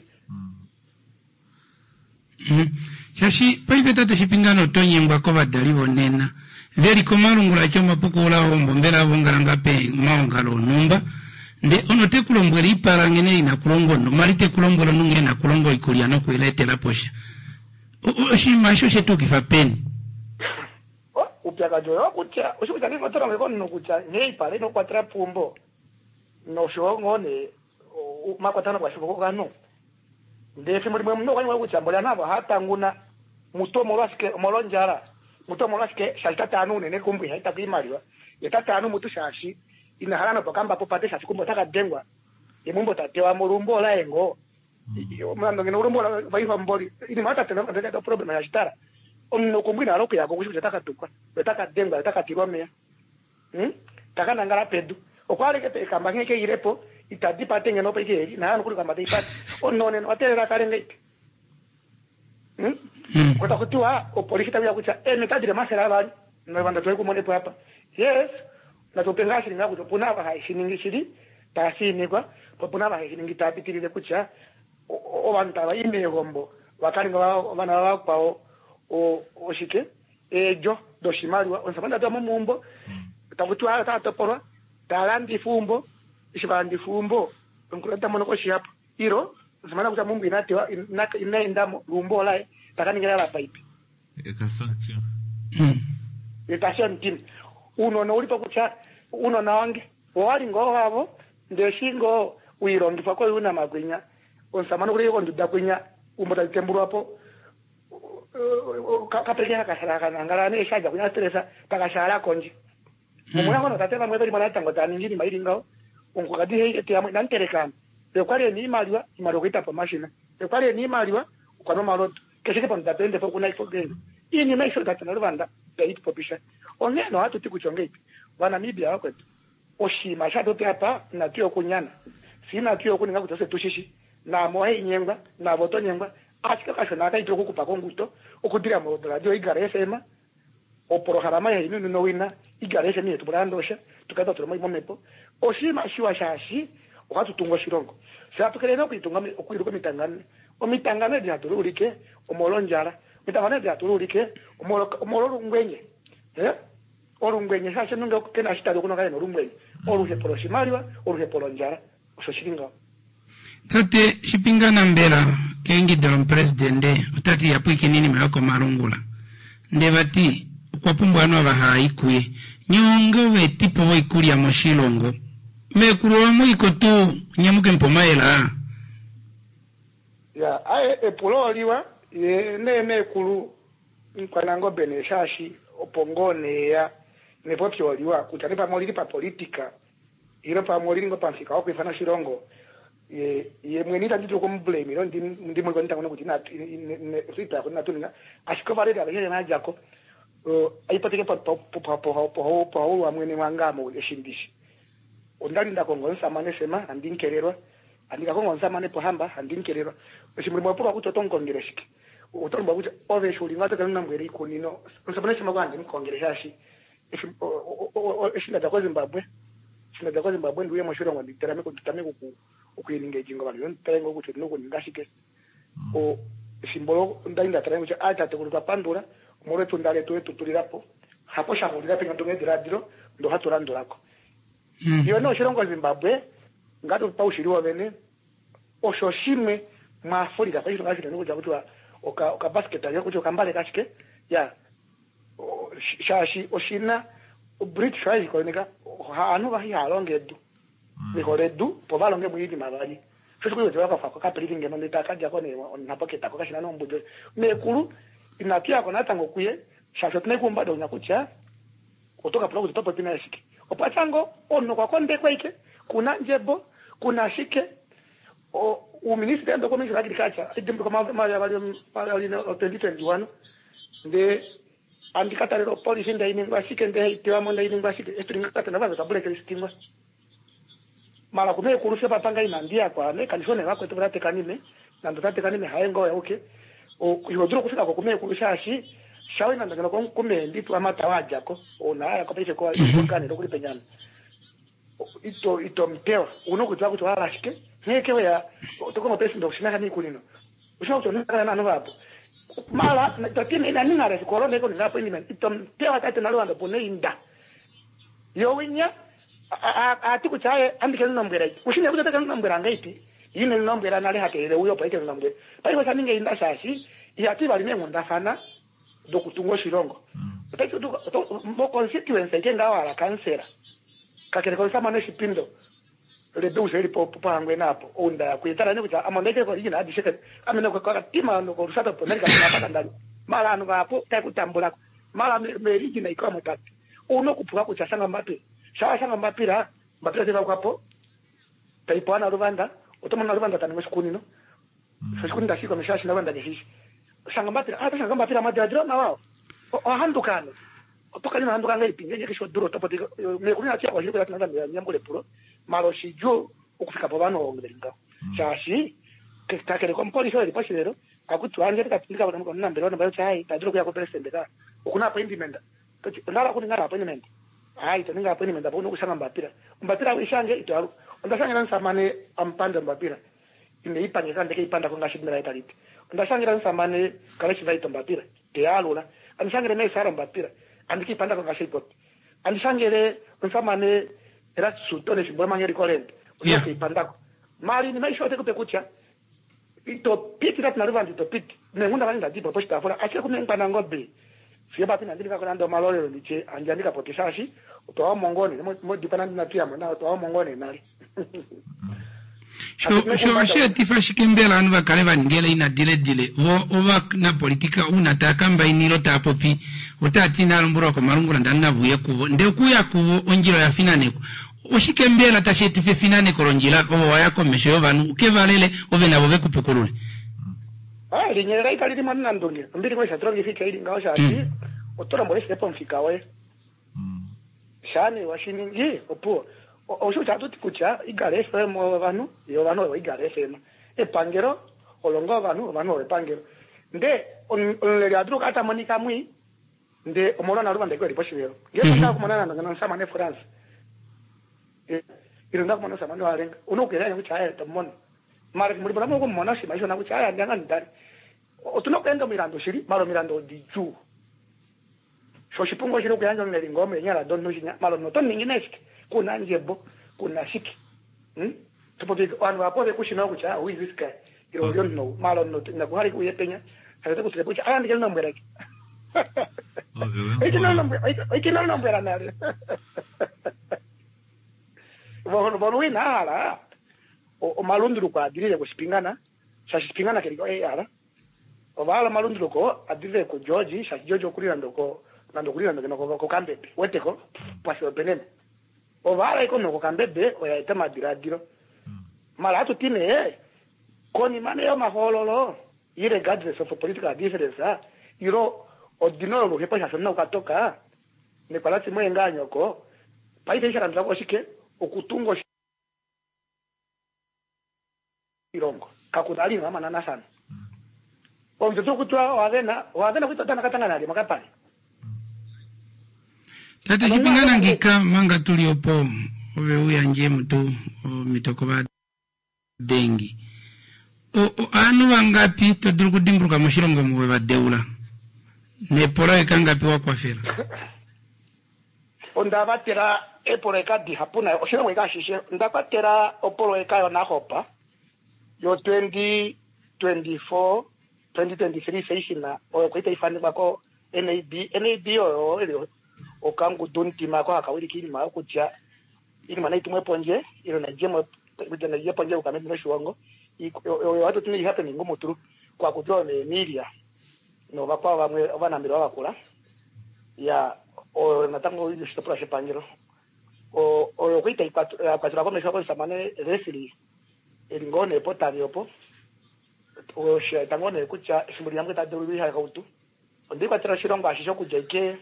Shashi paipeta teshipingano tonyembwa ko badali bonena veri komalungula choma pukula ombo mbera bongalanga pe maongalo numba nde ono te kulombweli parangene ina kulongo no malite kulombwelo nunge na kulongo ikulia no kuiletela posha oshima sho shetu kifa peni upyaka joyo kucha ushikucha ni motora ngeko no kucha nei pale no kwatra pumbo no shongo ne makwatana kwa shoko kano ndefe muri mwe kwani wakuchambula nabo hata nguna mutomo lwasike molonjara mutomo lwasike shaltata anune ne kumbi haita kimaliwa yatata anu mutu shashi ina halano pakamba popate shashi kumbo taka dengwa emumbo tatewa murumbo la engo mando ngene urumbo la vaifa mbori ini mata tena ndio problem ya shitara onno kumbina aloko yako kushuka taka tukwa taka dengwa taka tiromea taka nangala pedu okwale ke kamba ngeke irepo itadipa tenge no peke na hanu kuli kamba tipati onone watera karenge kota kutua o polisi tabia kucha metadire masera bali no banda twe kumone po hapa yes na topenga shilinga kutopuna ba shilingi shiri tasini kwa popuna ba shilingi tapitirire kucha o banta ba ime gombo wakalinga bana ba kwao o shike ejo doshimalwa onsabanda to mumbo takutua ta porwa talandi fumbo ishibandi fumbo nkuleta mono ko shiapa iro zamana kucha mumbi inatewa inaenda rumbo lai takaningera la pipe etasanction team uno no ulipo kucha uno nawange wali ngo wabo ndeshingo uirongifa ko una magwinya onsamana kuri ko nduda kwinya umbota temburu hapo kapeleka kasaraka ngala ne shaja kunya stressa takashara konji mumwana kono tatema mwebeli mwana tango taningini mairi ngao onkukadi he etiamwe nanterekana bekwale ni maliwa imalo kuita pa machine bekwale ni maliwa ukano maloto keshike pa ndapende fo kuna ifogeni ini make sure that na Rwanda bait popisha oneno hatu tikuchonge ipi wana mibia wako oshima shato hapa na tio kunyana sina tio kuninga kutose tushishi na mohe nyengwa na boto nyengwa achika kashona ka itoko kupa konguto okudira mo radio igarese ema o programa ya inu no wina igarese ni tubrandosha tukata turimo momepo oshima shiwa shashi wakati tungo shirongo sasa tukelena kuitunga okuiruko mitangane omitangane dia turulike omolonjara mitangane dia turulike omolorungwenye orungwenye sasa nunga kena shitado kuno kaino rungwenye oruhe poroshimalwa oruhe polonjara ososhiringa tate shipingana mbela kengi de presidente utati yapwiki nini mayoko marungula ndebati kwa pumbwano abahaikwe nyongo we tipo wa ikuli ya moshilongo mekuruwa mwiko tu nyamuke mpomaela ya ae epuloliwa ne kulu nkwanango bene shashi opongone ya nepopyoliwa kutanipa molili pa politika ilo pa molili ngo pansika wako ifana shirongo ye mwenita ndito kumblame ilo ndi mwiko nitangona kuti na sita kuna tuninga ashikovarete abanyele na jako aipatike pa wa mwene wangamo eshindishi ondali ndakongonsa manesema andinkererwa andikakongonsa mane pohamba andinkererwa esimulimo popa kutotonkongere shiki utomba kuti ove shuli ngata kana ngwere ikonino nsabone sima kwandi nkongere shi eshinda za Zimbabwe ndiye mwashura ngwa nditerame ku ukuyilinga ejingo bali ntengo kuti nuko ngashike o simbolo ndainda tare kuti atate kuti papandura moretu ndale twetu tulirapo hapo shangulira penga tongedira diro ndo haturando lako iyo no shirongo Zimbabwe ngato paushiriwa bene oshoshime mafurika pa ishonga shino kuti oka basket ya kuti okambale kashike ya shashi oshina British wise konika hanu bahi halongedu bikoredu pobalonge mwidi mabali shosho kwe waka fa ka peliti ngeno nditaka jako ne napoketa ko kashina no mbujo mekulu inakia kona tango kuye shasho tunekumba do nyakucha kutoka pula kutopa pina shike opatango ono kwa konde kweke kuna njebo kuna shike o ministre ndo commission agriculture idimbo kama bali 2021 nde andikata lero policy nda iningwa shike nde itiwa monda iningwa shike estringata na baza tabule kristingwa mala kume kuruse papanga inandia kwa ne kanishone wako tubrate kanime na ndotate kanime haengo ya okay o yodro kufika kwa kume kurushashi shawe na ndagana kwa kume nditu amata wajako ona ya kopeshe kwa kani lokuri penyana ito mteo unokutwa kuti warashike nekewe ya tokoma pesi ndo shinaka ni kulino ushawo tonaka na hapo mala tatine ina ningare sikolonde ko ngapo ni ito mteo tate na lwanda pone inda yowinya atiku chaye andike nombera ushine kutata nombera ngaiti yine nombera nale hakere uyo paike nombera paike saninge inda shashi yati bali ne ngunda fana dokutungo shirongo paike to mo constituency kenga wala kansera kakere kwa sama neshipindo le dose ri popa ngwe napo onda kuitara ne kuta amandeke ko yina adisheka amene ko katima no ko rusata po nerika na patandali mala anu gapo ta kutambula mala meriji na ikwa mutatu uno kupuka kuchasanga mbapi shanga mbapira tena kwapo taipana Rwanda utomana Rwanda tani mshikuni no mshikuni ndashika meshashi na Rwanda nihishi shanga mbapira shanga mbapira madradro na wao handukano otoka ni handukanga ipinge kisho duro topoti mekuni acha kwa hilo tunanga nyambule puro malo shijo ukufika pobano ongelinga shashi kakere kwa mpoli shole pashiro akutwanje tikatindika bana mukona mbero na bayo chai tadro kwa president ka ukuna appointment ndala kuti ngara appointment hayi taninga appointment apo nokushanga mbapira wishange ito ndashangira nsamane ampanda mbapira ine ipange kande ke ipanda ko ngashimira italiti ndashangira nsamane kaleshi vaito mbapira te alula andishangira mesara mbapira andiki ipanda ko ngashipot andishangire nsamane era sutone shibwa mangeri kolente unoke ipanda ko mali ni maishote kupekucha ito piti rat na rwanda ito piti nengunda kanga tipo posta fora acha kumengana ngobe fiaba pina ndika kana ndo malolo ndiche anjandika potishashi utoa mongoni mo dipana na pia mwana utoa mongoni nali sho tifashi kembela anu bakale baningela ina dile ova na politika unataka mbainiro tapopi utati nalumbura ko marungura ndanna buye kubo nde kuya kubo onjiro ya finaneko ushikembela tasheti fe finaneko ronjira ko wayako mesho banu ukevalele ove nabo bekupukulule linyera italiti mwana ndonge mbiri kwa shatrongi fika ili ngao shati otora mbole sepo mfika we shani washiningi opo osho chatu tikucha igare FM vanu yo vanu igare FM pangero olongo vanu pangero nde onle adru kata monika mwi nde omoro na rubanda ko riposhiro ngeka kumana na sama ne France ironda kumana sama no arenga unokera yangu chaya tomon mara muri bana mo kumona shima isho na kuchaya ndanga ndari otunokenda mirando shiri malo mirando diju shoshipungo shiro kuyanja ngeli ngome nyala donno shinya malo no ton ningineski kuna njebo kuna shiki tupote wanu apode kushina kucha uiziska iro yonno malo no na kuhari kuyepenya hata kusilepucha andi kelna mberaki ikina nombera nare vono wina ala o malunduru kwa dirire kuspingana shashipingana keliko ala ovala malunduru ko adire ko George shashi George okulira ndoko nandokulira ndoko ko kambebe weteko pasio penene ovala iko no ko kambebe oya itama diradiro mala atu tine koni mane yo mahololo ire regardless of political difference iro ordinary lo hepa shasona ukatoka ne palati mwenganyo ko paite ishara ndako shike okutungo irongo kakudali ngama nana sana omzo kutwa wagena kutana katanga nali makapani tata chipingana ngika manga tuliopo ove uya nje mtu mitoko ba dengi anu wangapi toduru kudimbuka mushirongo muwe badeula ne pora ekangapi wakwafira onda batera eporo ekadi hapuna oshirongo ekashishe ndakwatera oporo ekayo na hopa yo 2023 seishina oyo kuita ifani bako NAB o kangu dunti mako akawili kili mako kucha ili mana itumwe ponje ilo na jemo kujana je ponje ukamezi na shuongo watu tuni happening ngumu turu kwa kujua media no bakwa bamwe abana mbere bakula ya o natango ili stopla shepangiro o kuita ikwatura komesha kwa samane wrestling elingone potariopo o sha tangone kucha shimburi yangu taduru ha kautu ndiko tira shirongo ashisho kujeke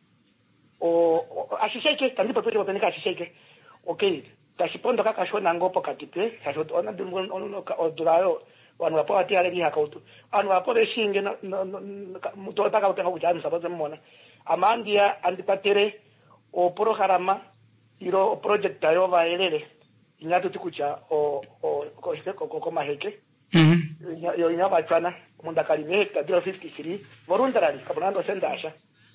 o ashisheke tandipo pete wapenika ashisheke okay tashipondo kaka shona ngopo katipe sasho ona dungo odurayo wanu wapo ati ale biha kautu anu wapo beshinge muto taka utenga kujamu sababu mmona amandia andipatere o programa iro project ayo vaelele inyato tikucha ko maheke yo inyaba chana munda kalime ta 53 voluntary kabonando sendasha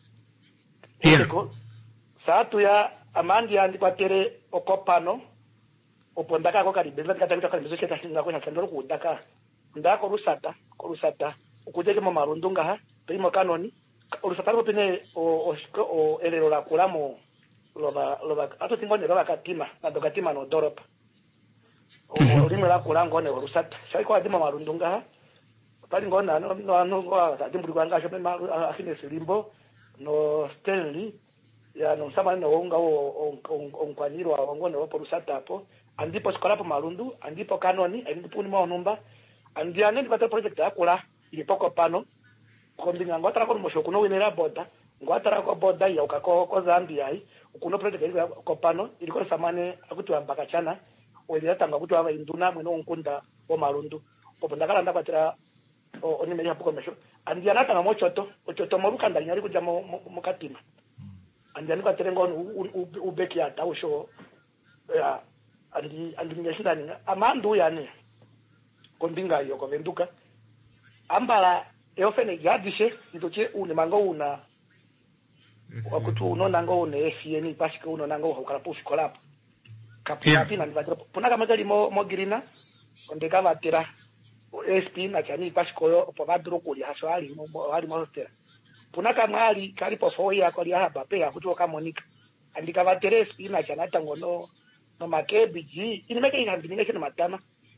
saatu ya amandi andipatere okopano opondaka ko kali bezaka tabita kali bezo cheta singa ko sakandoro kudaka ndako rusata ukujeke mo marundunga ha primo kanoni urusata ko pene o elero la kulamo loba ato tingone loba katima na dokatima no doropa o rimwe la kulango ne rusata sai ko adima marundunga ha pali ngona no kwa tatimburi kwanga shope afine silimbo no Stanley ya no sama no unga o kwaniro ngone wapo rusata hapo andipo skolapo marundu andipo kanoni andipo ni maonumba andiane ndipata project yakula ilipoko pano kombinga ngotara ko mosho kuno winera boda ngotara ko boda ya ukako ko Zambia ai kuno project ile ko pano iliko samane akuti ambaka chana wele tanga kuti aba induna mwino nkunda wo marundu popondakala ndapatira oni meli hapo komesho andiana tanga mochoto moruka ndanyari kuja mukatima andiani kwa terengo ubeki ata usho ya andi ngeshindani amandu yani kombinga yo kovenduka ambala eofene yadishe itoche une mango una wakutu unona ngo une FNI pasika unona ngo ukala push collab kapina ndivadro punaka magari mo girina ondeka vatera SP na chani pasiko yo povadro kuli haswali mo hostera punaka mwali kalipo foya kwa haba pe akutoka Monica andika vatera SP na chana tango no makebiji inimeke ingambinike na matama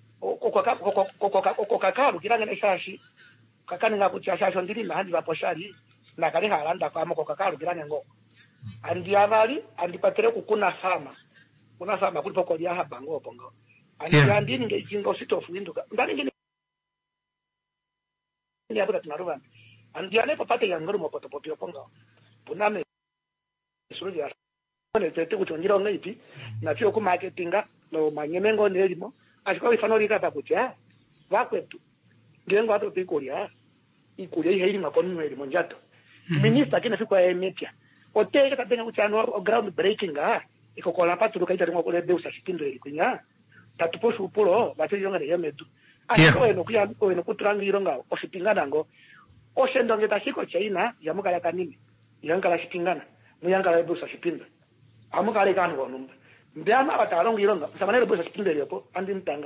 kokakaru kirangene shashi kakani ngakuchashasho ndiri mahandi vaposhari nakale halanda kwamo kokakaru kirangene ngo andi avali andipatere kukuna fama kuna fama kulipo kwa dia haba ngo pongo andi ndinge ijingo sitofu winduka ndani ngine ni abuda tunaruva andi ane papate yanguru mopoto pongo puname suri ya ne tete kuchonjira ngaipi na pio ku marketinga no manyemengo nelimo ashikwa ifano lika pakucha vakwetu ngengo ato pikolia ikulia hili makoni mweli monjato minister kina fikwa emetia oteke tatenga kuchano ground breaking ikokola patu kaita ringo kule beusa shipindo ili kunya tatuposhu upulo batu yonga ne yemetu ashikwa eno kuya eno kutrangi ironga oshipingana ngo oshendo ngeta shiko chaina yamukala kanini yangala shipingana muyangala beusa shipindo amukale kanwa numba ndiama batalonga ironga samanere beusa shipindo lepo andi mtanga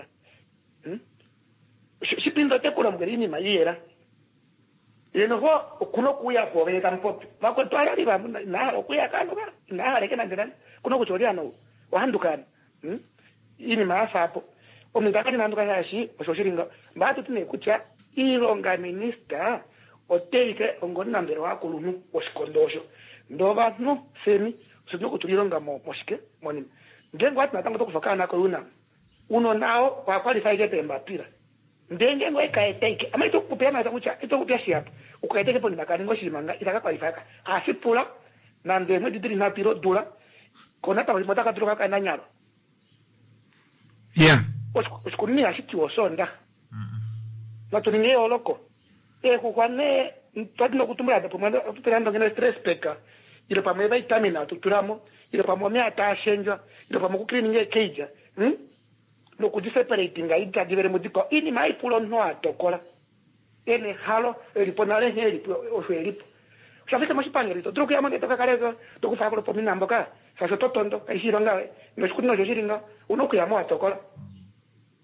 shipindo tekula mgerini mayera yeno ho kuno kuya ko be kan pop bako twala riba na kuya kanu ba na reke nandiran kuno kuchoria no wahandukan ini maafa hapo omingakati nanduka yashi ososhiringa mbatu tune kucha ironga minister oteike ongonna mbere wako lunu osikondosho ndoba no semi sino kutulironga moshike moni ngengo ati natanga tokufakana ko uno nao kwa qualify ke mbapira ndenge ngo ekaeteke ama itokupea na kucha itokupea shiapa ukaeteke poni makani ngo shimanga itaka qualify ka asipula na ndemwe didiri na piro dula kona ta motaka tuloka kana nyaro uskuni ashiki osonda na tuninge oloko kukwane patino kutumura da pomando tuperando ngene stress peka ile pamwe vitamina tuturamo ile pamwe me atashenjwa ile pamwe kucleaning keja no kudiseparate ngaita divere mudiko ini mai pulo no atokola ene halo eliponale heli ofelipo shavita mashipangirito truku ya mangeta kakareka tokufakolo pomina mboka sasa totondo kaishiro ngawe no shikuno jojiringa unoku ya mo atokola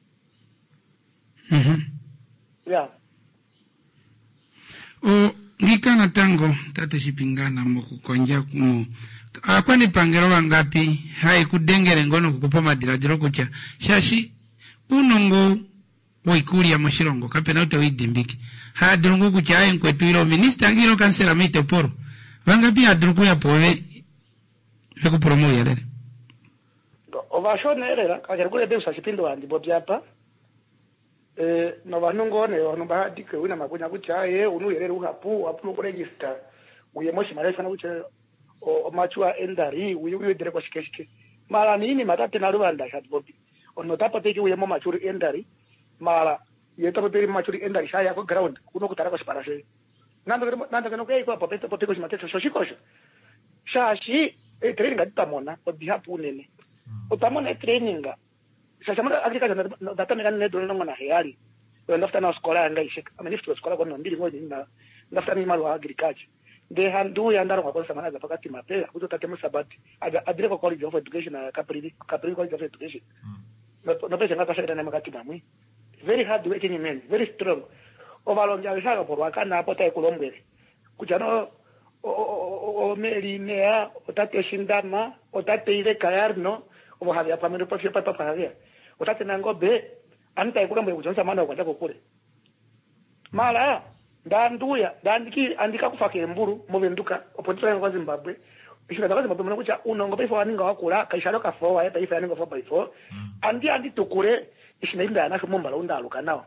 ya Ngikana tango tate shipingana mukukonja mu kwani pangero wangapi hai kudengere ngono kukupoma diradiro kucha shashi unongo waikulia Moshilongo kapena ute widimbiki ha drungu kucha hai nkwetu ilo minister ngiro kansela mite poro wangapi adruku ya pove meku promo ya lele ovashone erera kajarukule beusa sipindo wandi bobyapa no vanongone vanombadike wina makunya kuti aye unoherera uhapu apuno kuregister uye moshi mara ifana kuti omachua endari uye dire kwashikeshike mara nini matate naruvanda shati bobi onotapa teki uye mo machuri endari mara yeta poperi machuri endari shaya ko ground kuno kutara kwashipara she nando kano kei kwa popete poteko shimateso shoshikosho shashi training atitamona odihapu nene utamona training sashamura agriculture datame kan nedo ngona hayali ndafta na skola yanga ishika amenifto skola kwa mbili ngoja na ndafta ni malu agriculture de handu ya ndaro kwa samana za pakati mapela kuzo tatemo sabati adire kwa college of education na Capri college of education no pesa ngata shida na makati mamwe very hard working men very strong ovalonja bisaka por wakana hapo tai kulombele kujano o meli nea otate shindama otate ile kayarno ohavya pamero pa fiapa pa havya otate nangobe anta ikulombe kujonsa mana kwenda kokule mala ndanduya ndandiki andika kufake mburu movenduka opotira kwa Zimbabwe ishira kwa Zimbabwe mwana kucha unongo pa ifo ninga wakula kaishalo ka 4 pa ifo ninga 4x4 andi tukule ishina inda na shumomba la undaluka nao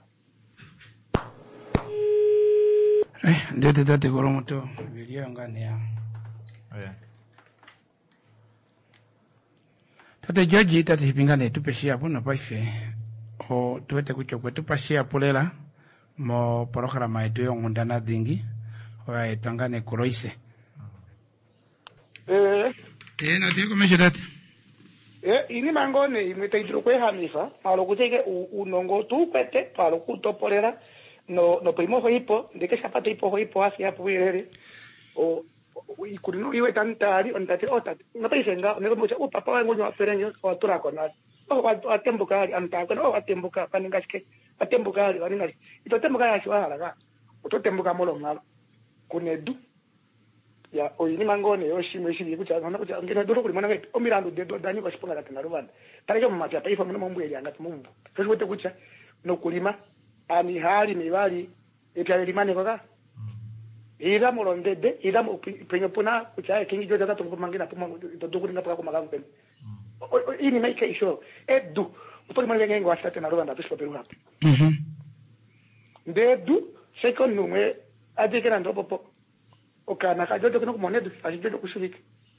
ndio tate koromoto vilio ngane ya tate George tate hipingane tupeshia hapo na paife o tuwete kuchokwe tupashia polela mo programa yetu yongundana dhingi wa etangane kuroise na tiko mesha tate ini mangone imetaidro kwe hamifa palo kuteke unongo tupete palo kutopolera no primo hipo ndike sapata hipo hasi hapo wirere o ikurino iwe tantari ondate otati ngapisenga nego mucha upapa wangu wa ferenyo kwa turako na atembukali antako atembuka kaningashike atembukali kaningashike itotembuka ya shwala ka utotembuka molo ngalo kunedu ya oyini mangone yoshimwe shiri kucha ngana kucha ngina doro kuli mwana ngai omirando dedo dani kwa shiponga katina rubanda tareke mu mapya paifa mwana mombu yeli angati mumbu feshote kucha no kulima ani hali mibali epya limane kwa ida molondede ida penyo puna kucha kingi joja tatu kumangina puma dodukuri ngapa kwa magangu pen ini make sure edu upoli mwana ngengo asate na rubanda pesa peru hapo ndedu second numwe adikira ndopo okana kajojo kuno kumonedu ajijojo kushiriki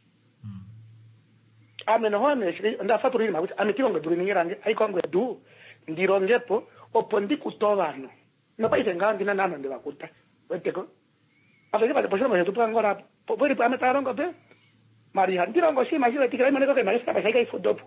ameno hone shiri nda faturi mabuti amekirongo duri ningirange aikongo edu ndirongepo opondi kutovano napaite ngangi na nano ndivakuta weteko afike pale posho mwe tupangora pori pa metarongo be mari handirongo si majira tikira mane ko ke mari ska sai fudopo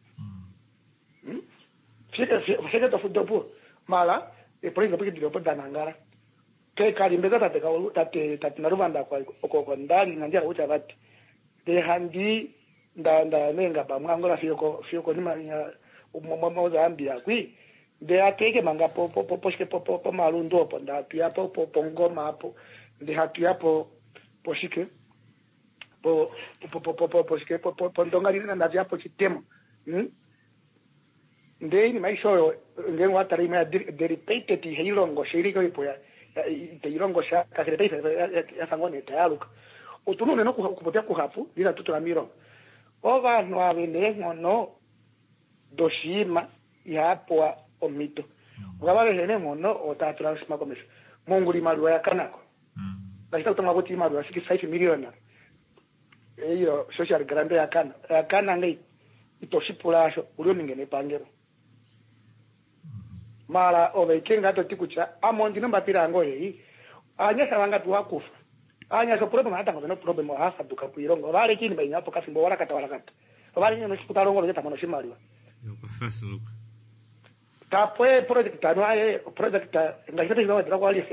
fika to fudopo mala e pori ko piki diropo danangara ke kali mbeza tate na rubanda kwa ko ndali nanjira ucha vati de handi nda nenga ba mwangola fiyoko ni manya umoma zambia kwi de ateke manga poske po malundo po nda pia po ngoma hapo de hatu hapo poshike poshike po ndongali na hapo chitemo ndeni maisho ngeni watari ma de repeated hilongo shiriko ipo ya ilongo sha kakirepeisa ya fangone tayaluka utunune no kupotea kuhapu bila tuto la miro ova no avende ngono doshima yapo omito ngabale hene ngono otatura sima komesho monguli malu ya kanako basi kutonga kuti malu ya 65 milioni eyo social grande ya kana ngai itoshipulasho ulio ningene pangero mara ove kenga to tikucha amondi no mbapira ngoye anya sabanga tuwakufa anya so problem hata ngono problem hasa duka kuirongo vale kini baina hapo kasimbo wala kata vale ni mshikuta rongo leta mano shimaliwa yoko fast look tapwe project anuaye project ngashita hizo ndra kwali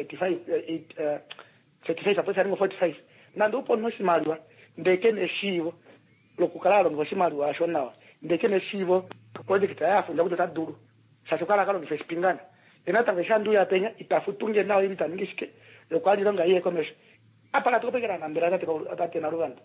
35 apesa ngo 45 nando upo no shimaliwa ndeke ne shivo lokukalalo ngo shimaliwa shonawa ndeke ne shivo project yafu ndakuta taduru sasukala kalo ngifespingana enata ngeshandu ya penya itafutunge nao ili taningishike lokwali ronga iye komesho apala tukupekera nambira tate na Rwanda.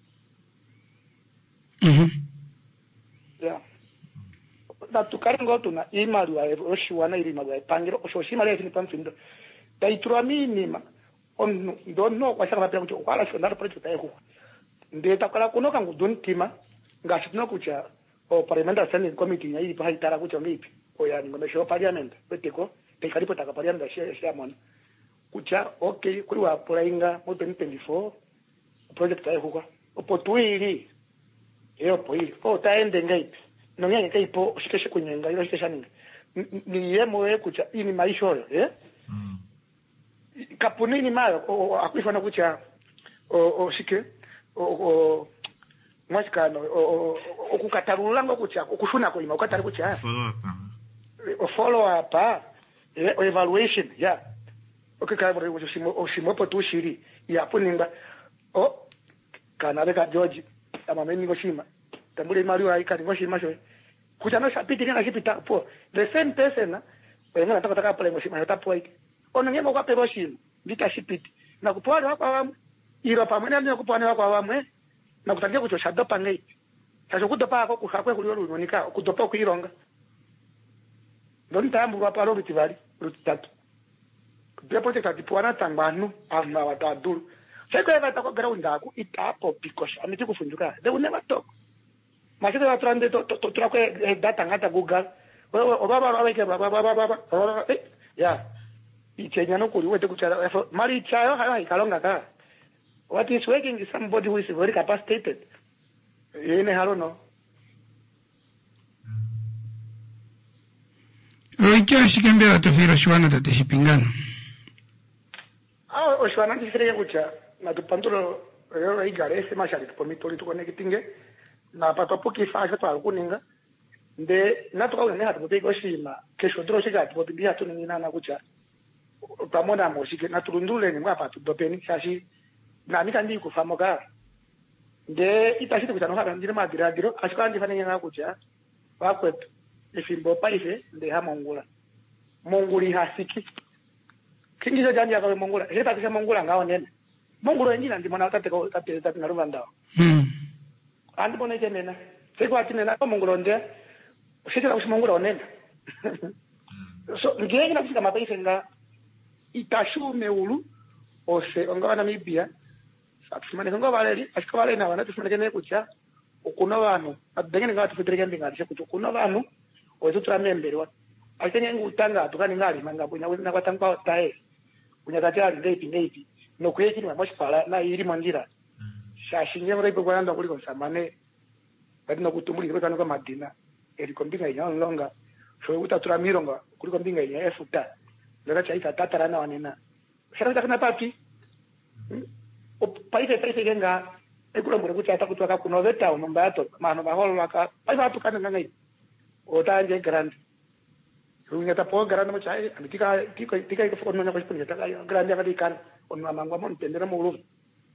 Yeah. Na tukarengo tuna imali wa oshiwana iri magwa pangiro oshoshima lezi ni pamfindo. Taitura minima on don't kwa shaka pia kwala shona project ayo. Ndeta kala kunoka nguduntima ngashitino kucha o parliamentary standing committee iri pa hitara kucha ngipi. Oya ngomesho parliament beteko tekalipo taka parliament share mona. Kucha okay kuri wa polainga mu 2024 project ayo kwa. Opotwili Yo poili taende ngaipi no ngenge kaipo shikeshe kunyenga ilo shikesha ninga ni yemo kucha ini maisha yo kapunini mayo akwifana kucha shike mwashikano okukatarulanga kucha okushuna kulima ukatari kucha follow up evaluation yeah okay kabore oshimopo tushiri ya puninga kana beka George ama mimi ngoshima tambule mali wa ikati ngoshima sho kuchano shapiti kana shipita po the same person wenga nataka taka pale ngoshima yatapo iki ono ngemo kwa pelo shima ndita shipiti na kupwana wako awamu iro pamwe na kupwana wako awamu na kutangia kuchosha dopa ngai sasa kudopa ako kushakwe kulio lunika kudopa kuironga ndonita ambu kwa palo bitivali rutatu depote katipwana tanganu ama wataduru Seko eva tako ground ako itapo because amiti kufunjuka. They will never talk. Masito wa trande to trakwe data ngata Google. Obaba waweke baba. Yeah. Ichenya no kuri wete kuchara mari chayo hayo ikalonga ka. What is working is somebody who is very capacitated. Yene haro no. Oicho shikembe watofiro shwana tateshipingana. Oshwana ndisireke kucha na tupanduro yo igarese mashari tupomitoli tukonekitinge na patopoki fasha twa kuninga nde natuka ne hatu botego shima kesho dro shika tupobi hatu nina na kucha pamona moshike naturundule ni ngapa tudopeni shashi na nika ndi kufamoka nde itashite kucha no haba ndire madiradiro ashika ndi fane nga kucha bakwe ifimbo paife nde ha monguli hasiki kingizo janja kwa mongula heta kisha mongula ngao nene mongulo njina ndi mwana tate na Rwanda andi bona nena siko atinena kwa mongulo nde ushitira kushimongula onene so ngenge na kufika mapaife nga itashume ulu ose ongawa na Namibia satusumane ngo baleri ashika bale na wana tusumane kene kucha ukuno bantu adengene nga tufitireke ndingarishe kucha ukuno bantu ozo turamemberwa akenye ngutanga tukani ngali manga bunya wina kwatangwa tae bunya katali ndeipi no kweki ni mashipala na iri mangira shashinye muri bwo kwanda kuli konsamane bati no kutumuli ko tanaka madina eri kombinga nya longa so utatura mironga kuli kombinga nya efuta ndara chaita tatara na wanena shara takana papi o paite genga ekulo muri kuti atakutwa kuno veta unomba yato mano baholo maka paiva tukana ngai otanje grand Runyata po garana mo chai tika ko fono na ko spunya ta grande ga dikan on mamangwa mo tendera mo ulu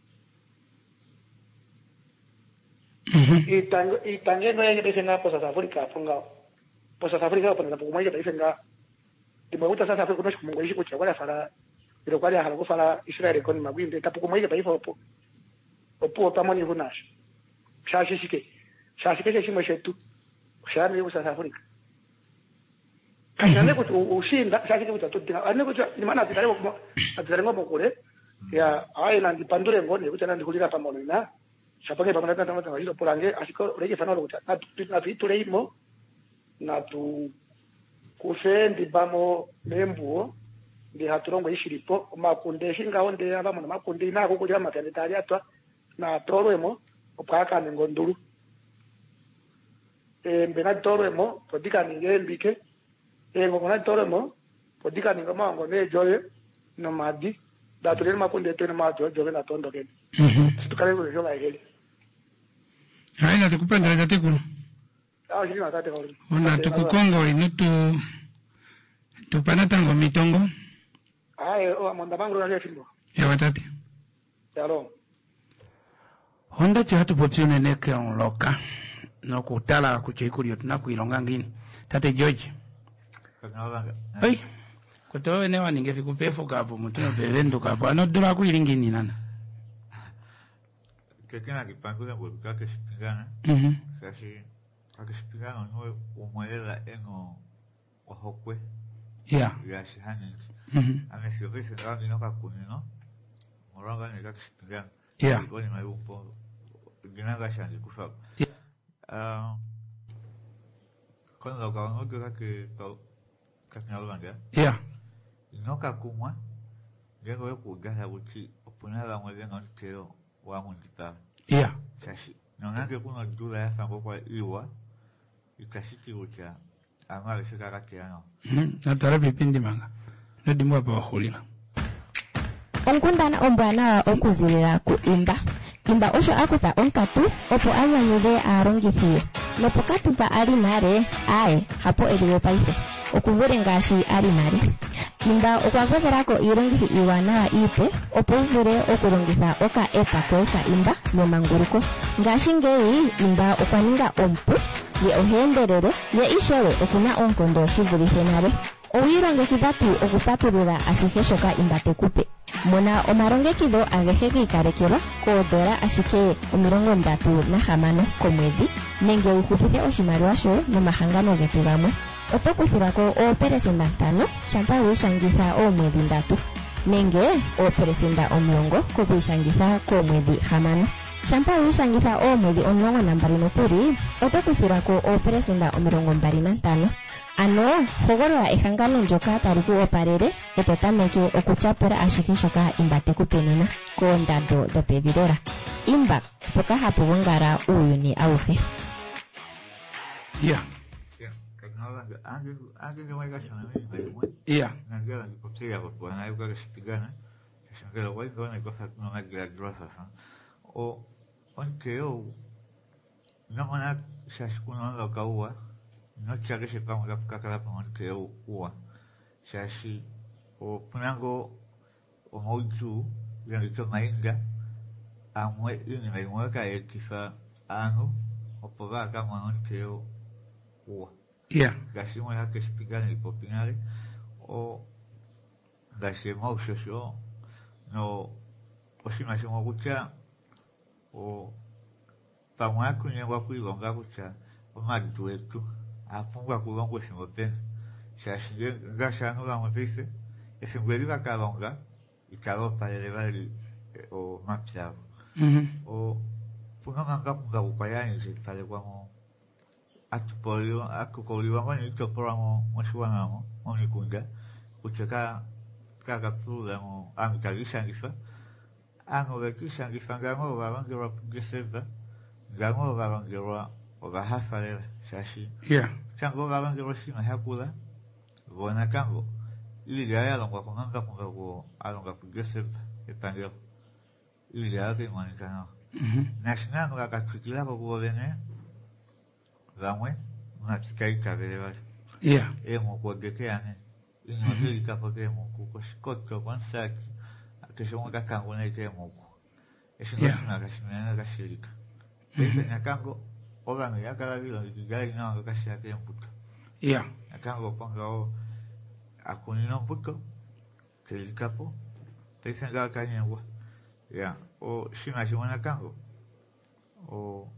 itange no ya pese na posa Afrika ponga posa Afrika pona po mo ya pese nga di mo uta sa Afrika no ko mo ishi ko chawala fara pero kwali hala ko fara Israel kon magwinde ta po mo ya pese opo tamani hunash shashi shike shimo shetu shani usa Afrika Nane kutu ushinda sasa kutu tutina ane kutu ni maana atitarengo mokule ya aina ndipandure ngone kutu nandi kulira pamoja na shapange pamoja na tamata hilo porange asiko reje fanalo kutu na vitu leimo na tu kufendi bamo membuo ndi haturongo ishiripo makunde shinga onde abamo na makunde na kukulira maternitari atwa na torwemo opaka ngonduru mbena torwemo podika ngembike ngona toremo podika ni ngoma ngone joye no madi da tole makunde tene ma joye na tondo kene situkale ko joga heli haina tukupenda date kuno shiri na tate holi ona tukukongo inutu tupana tango mitongo o amonda bangro na fimbo ya watati yalo honda chatu popsione neke onloka no kutala kuchikuli tunakuilonga ngini tate George Ai, kutowe newa ningefikupefu kapo, mutino pevendu kapo, anodura kuilingini nana. que kina kipango por que espigana. Casi que espigana no umuela eno ohokwe. Yeah. Ya shihani. Ame fiobe fera no kakuni no. Moranga ni espigana. Yeah. Kwa ni mai umpo. Ginaga shani kufa. Con lo que Kakinalwanga. Yeah. No kakuma. Gego kugaha wuchi opunala mwevenga ntero wa mundita. Yeah. Kashi. Nonake kuno dula ya fambo kwa iwa. Ikashiki ucha. Amale shikaka kiano. Natara bipindi manga. Nodimwa pa wakulina. Onkundana ombwana okuzilira ku imba. Imba osho akutha onkatu opo anyanyuve arongithie. Lopo katupa ali nare ae hapo eliwo paife. Okuvure ngashi ali nare. Imba okwagwetherako irongithi iwanawa ipe opo uvure okulongitha oka epa kweka imba memanguruko. Ngashi ngei imba okwaninga ompu ye ohenderere ye ishewe okuna onkondo shivulithe nare. Owilongekidha tu okupatulula ashihe shoka imba tekupe. Mona omalongekidho agehe giikalekelwa $30 ashike 36 komwedhi nenge uhupithe oshimaliwa shoye nomahangano getu gamwe. Oto kuthilako oopelesenda 5 shampa wiishangitha oomwedhi 3 nenge oopelesenda 10 kokwiishangitha koomwedhi 6. Shampa wiishangitha oomwedhi 12 nokuli oto kuthilako oopelesenda 25. Ano hogolola ehangano ndyoka tali ku opalele eto tameke okutyapula ashihe shoka imba tekupenena koondando dhopevi lela. Imba mpoka hapu gongala uuyuni awuhe. Yeah. Kakinalwanga ange ngeweka shana mimi. Yeah. Nangela ngipopsia kwa na yuka kishipigana. Kishangela kwa hiyo na kofa kuna magila grossa. O onteo namana shashikuna ndo kaua. No chake sepa mga kakala pamonte uwa. Shashi o punango o moju yangicho mainga amwe ini mai mweka ekifa anu o pova kama monte uwa. Yeah. Gashi mwa yake spigani popinale o gashi mwa shosho no oshima shimo kucha o pamwa kunyengwa kuilonga kucha o magduetu. Apungwa kulongo shimopen. Shashinge ngashanu la mwapife. Efingweli wakalonga. Ikalopa elevali o mapsavo. O punga manga punga upayani zipale kwa mo. Atupolio, akukoliwa mwani itopora mo mwashuwana mo. Mwanikunda. Ucheka kaka plula mo amitalisha ngifa. Ango wekisha ngifa ngango walangerwa pugeseva. Ngango walangerwa oba hafalela shashi. Yeah. Chango walangerwa shima hakula. Gona kango. Ili gaya longa kunanga kunga alonga pugeseva epangelo. Ili gaya ke manikana. National wakachukila kwa vene. Gamwe unapikai kabele. Yeah. Moko gekeane. Inyo kapoke moko koshikoto kwansaki. Akesho kango na ite moko. Eshinga kashimena kashirika. Nakango obango yakala bilo ikigali na kashiyake mputo. Yeah. Nakango panga o akunino mputo. Telikapo. Pefenga kanyewa. Yeah. O shima shimona kango. O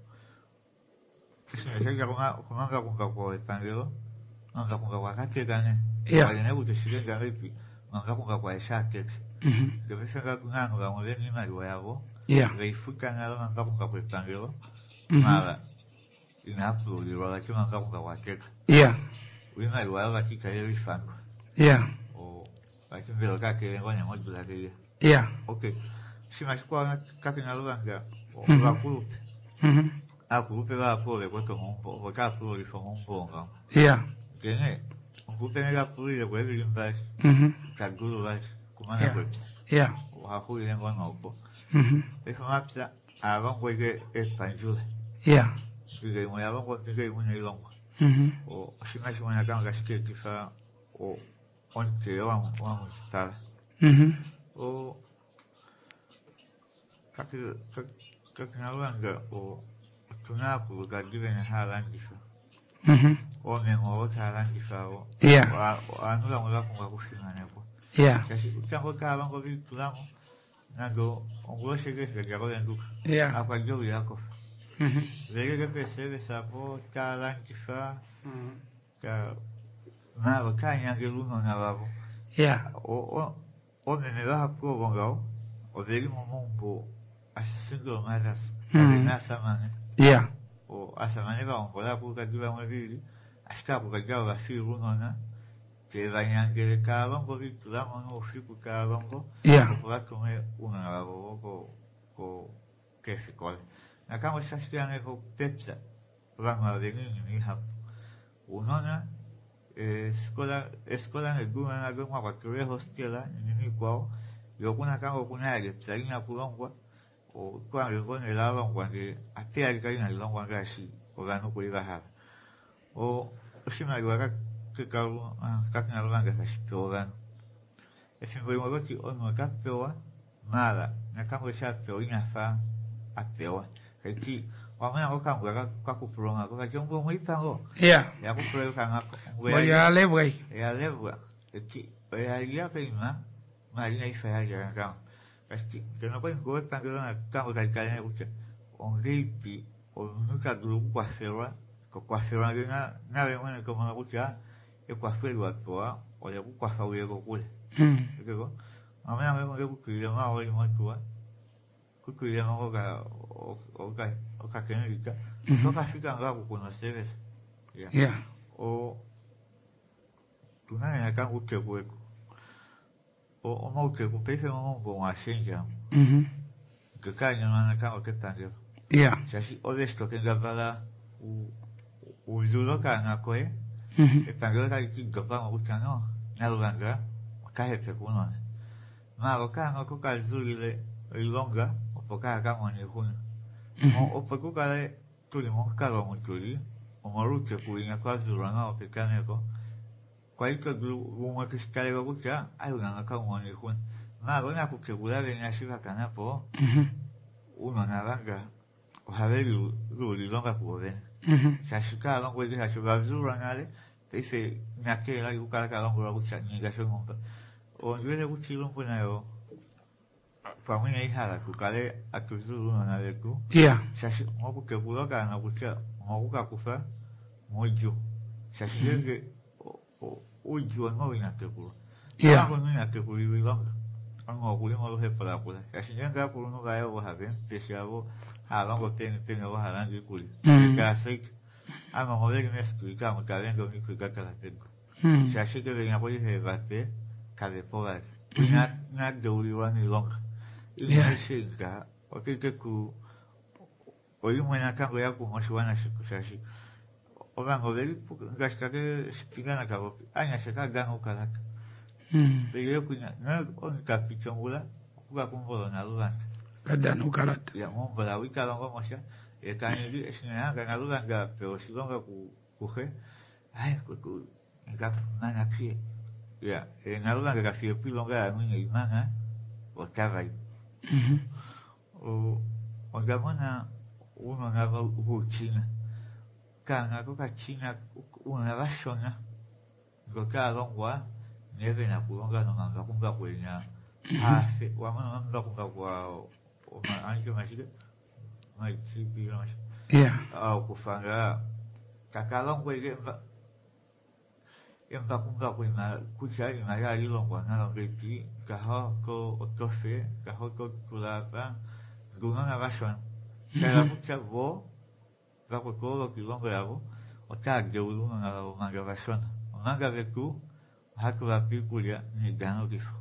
shima kumanga kwa epangelo. Nanga kwa kate gane. Yeah. Wale utoshirenga ripi. Nanga kwa eshake. Pefenga kunanga kwa mwene mali wayabo. Yeah. Veifuka ngalo nanga kwa epangelo. Mala inaupload wala kima nanga kwa keka. Yeah. Wima wala kika yeri fango. Yeah. O lakini vile kake ngonya moja lake. Yeah. Okay. Shima shikwa kake nalanga o kulupe. Kulupe va pole kwa tomombo, waka pole fomombo nga. Yeah. Kene kulupe mega pole kwa hivi limba. Kagulu va kumana kwa. Yeah. Hapo ile ngona upo. Efa mapsa avongo ke espanjula. Yeah. Ile mo avongo ke mwenye ilongo. O shima shima kanga shike fa o onte wa mutala. O kake nalanga o tunapo gadivene halangifa. O mengo halangifa o. Yeah. Anula mula kunga kushimana po. Yeah. Kasi uchango ka bango vitulamo Nago, ongo shege gago yangu. Yeah. Apa jo yako. Mhm. Lege percebe sapo talantifa Mhm. ka na ka yange luno na babo. Yeah. O me va pro bongao. O veli mombo asingo madas. Mhm. Na samane. Yeah. O asamane va on pola pour ka dula mo vili. Ashka pour ka gawa fi luno na. Que vayange ka longo vi tula mo fi ku ka longo. Yeah. Pour come una babo ko que ficou. Na kama shashtiane ko pepsa. Vamos a venir ni hap. Unona escola ngeguna na goma kwa kure hostela ni kwao. Yo kuna kama kuna ile psalina kulongwa. O kwa ngo ne la longwa ke apia ka ina longwa ga shi. O ga no kuliga ha. O shima gwa ka ka na longwa ga shi pioga. E fin voi mo ki ono ka pioa. Mala, na kama sha pioa fa a pioa. Ki wamana ko kang ka ku pulonga ko ka jombo mo ipango. Yeah. Ya ku pulo kang Ya lebwe. ya lewa. Ki ya ka ima. Ma ina ifa ya ka. Kasi que no pueden comer pan que na kang ka ka uche. On ripi o nunca glu kwa fera. Ko kwa fera na ve mo ko mo ucha. E kwa fera wa toa o ya ku kwa fa we ko kule. Ko wamana ko ko ku ya ma o mo toa. Kukuya ngo ka kenelika toka fika ngaku kuna service Yeah. o tunanya kan ukekwe o mo ukekwe pefe mo bo wa shenja Mhm. kanya na kan oketanje Yeah. shashi ovesto kengavala u zulo kana koe Mhm. e pangelo ka ki gapa mo utano na langa ka hepe kuno ma lo kan ko ka zulile ilonga poka kama ni hun o poku kale tuli mo kalo mo tuli o maruche kuinga kwa zuranga o pekane ko kwa iko mo que skale go kucha ai una ka mo ni hun ma go na ku ke gula venga shiva kana po uno na vanga o havelu lu longa ku ven shashika longo de hashiva zuranga le pefe na ke la ku kala ka longo la kucha ni ga shongo o yule kuchi longo na yo familia hija la kukale akuzuru na leku Yeah. shashi ngoku ke kuloka na kucha ngoku ka kufa mojo shashi ngeke ojo ngo ina ke kulo Yeah. ngo ina ke kulo bilonga ngo kulo ngo he para kulo shashi nganga kulo no ga yo ha ben pesiavo ha longo ten ngo ha langi kulo ka fake ngo ngo le me explica mo ka vengo mi ku ka la tengo shashi ke venga poi he va pe ka de povar na de uriwan ni longa Yeah. Shika, wakike ku oyi mwana kango ya ku moshuana shashi. Obango veli ngashka ke spigana ka bopi. Anya shaka gango kalaka. Bege ku na on kapichongula ku ka kumbolo na lulan. Kadano karat. Ya mombo la wika longo mosha. E kanyi esina ga na lulan ga pero silonga ku he. Ai ku nga mana ki. Ya, e na lulan ga fie pilonga ngi imanga. O travail. O gamona uno na rutina. Kanga ko ka china una rashona. Ko ka longwa neve na kulonga no manga kumba kwenya. Afe wa mana manga kumba kwa o ma anjo mashika. Mai chibi no. Yeah. Ku fanga kakalongwa ge em kumba kwenya kucha ina ya ilongwa na lo pi ka ko otofe ka ko kulapa gunga na rashona. Kaya mucha vo va ko lo kilongo yabo o ta ge ulu na lo manga rashona. Manga veku hakula pikulia ni gano kifo.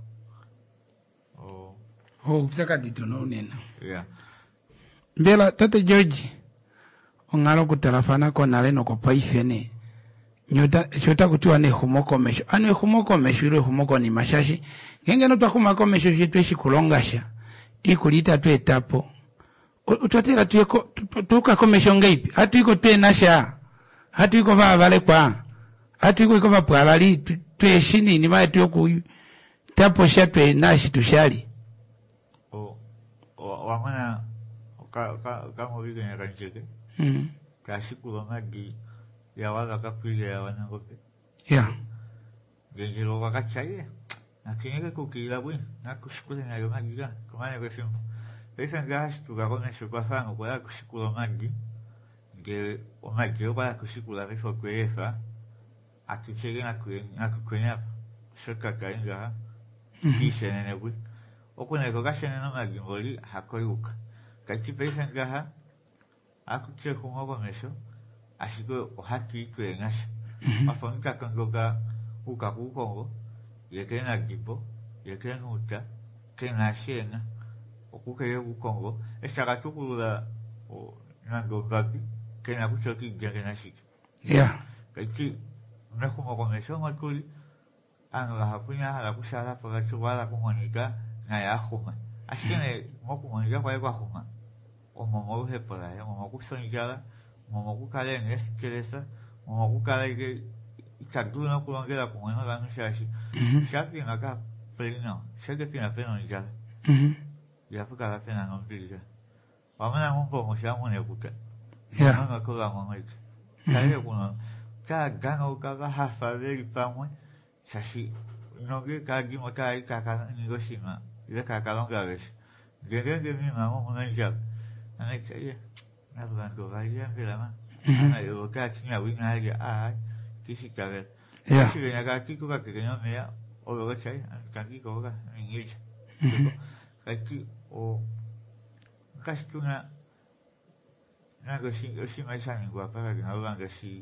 Usaka dito no nena. Yeah. Bela tate George ongalo kutarafana ko nale no ko paifene. Shota kutiwa ne humoko mesho. Anu humoko mesho ile humoko ni mashashi. Ngenge no twahumako mesho jetweshi kulongasha. Ikulita tu etapo. Utwatera tuyeko tuka komesho ngaipi. Hatu iko tue nasha. Hatu iko vale kwa. Hatu iko vapwalali tue shini ni mae tuyoku tapo sha tue nashi tushali. Wamana kama vile ya kancheke. Kasi kulonga di ya wala kapili ya wanangope. Yeah. Genjilo wakachaye. Aqui que kukila bui, na kushikula na yo magiga, kumane ko film. Pesa gas tu ga kome shukwa fango kwa kushikula magi. Ge o magi kwa kushikula rifo kwefa. Akichege na kukwenya shaka kainga. Kishene ne bui. Okune ko gashene na magi mboli hakoyuka. Kati pesa ngaha akuche kumo komesho. Ashiko ohaki kwengasha. Mafonika kangoka uka kukongo. Yekena gibo, yekena uta, kena shena, okuke ukongo, eshaka tukula o nango babi, kena kuchoki gena shiki. Yeah. Kati mekumo komesho makuli, anga hapunya hala kushala para chuwala kumonika na ya huma. Ashkene moku monika kwa kwa huma. O momo hepala, momo kusonjala, momo kukale neskelesa, momo kukale ke Chaduna kulongela kumwena la nushashi. Shapi ngaka pelino. Shake pina peno njala. Yapuka la pena ngompilika. Wamana ngompo moshamu ne kuka. Yeah. Nganga kula mwangoike. Kale kuno. Ka ganga ukaba hafa veri pamwe. Shashi. Nonge ka gimo ka ika ka nigoshima. Ile ka kalonga veshi. Gengenge mima mwana njala. Aneksa ye. Narubanko vaya vilama. Ana yoka chinya winga haja Kishikavel. Yeah. Si viene acá, Kiko, que no me da, o lo que sea, Kiko, en ella. Aquí, o casi una cosa así más amigo, para que no lo hagan así,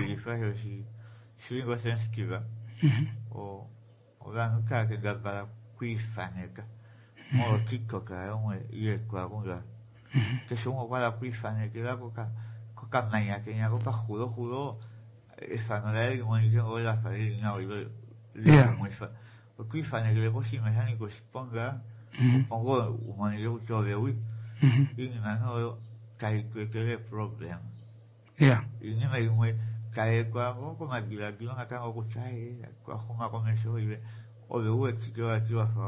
si vengo a ser esquiva, o la nuca que da para cuifaneca, o Kiko, que es un y el cuadro, que son o para cuifaneca, la coca maña, que ya coca judo. Fanolai como dicen hoy la farina hoy lo muy fa qui fa ne le pochi mecanico si ponga pongo un yo yo de hoy y no cae que el problema y ni me muy cae cuando como aquí la que una cama cuchai como con eso y o de hoy que va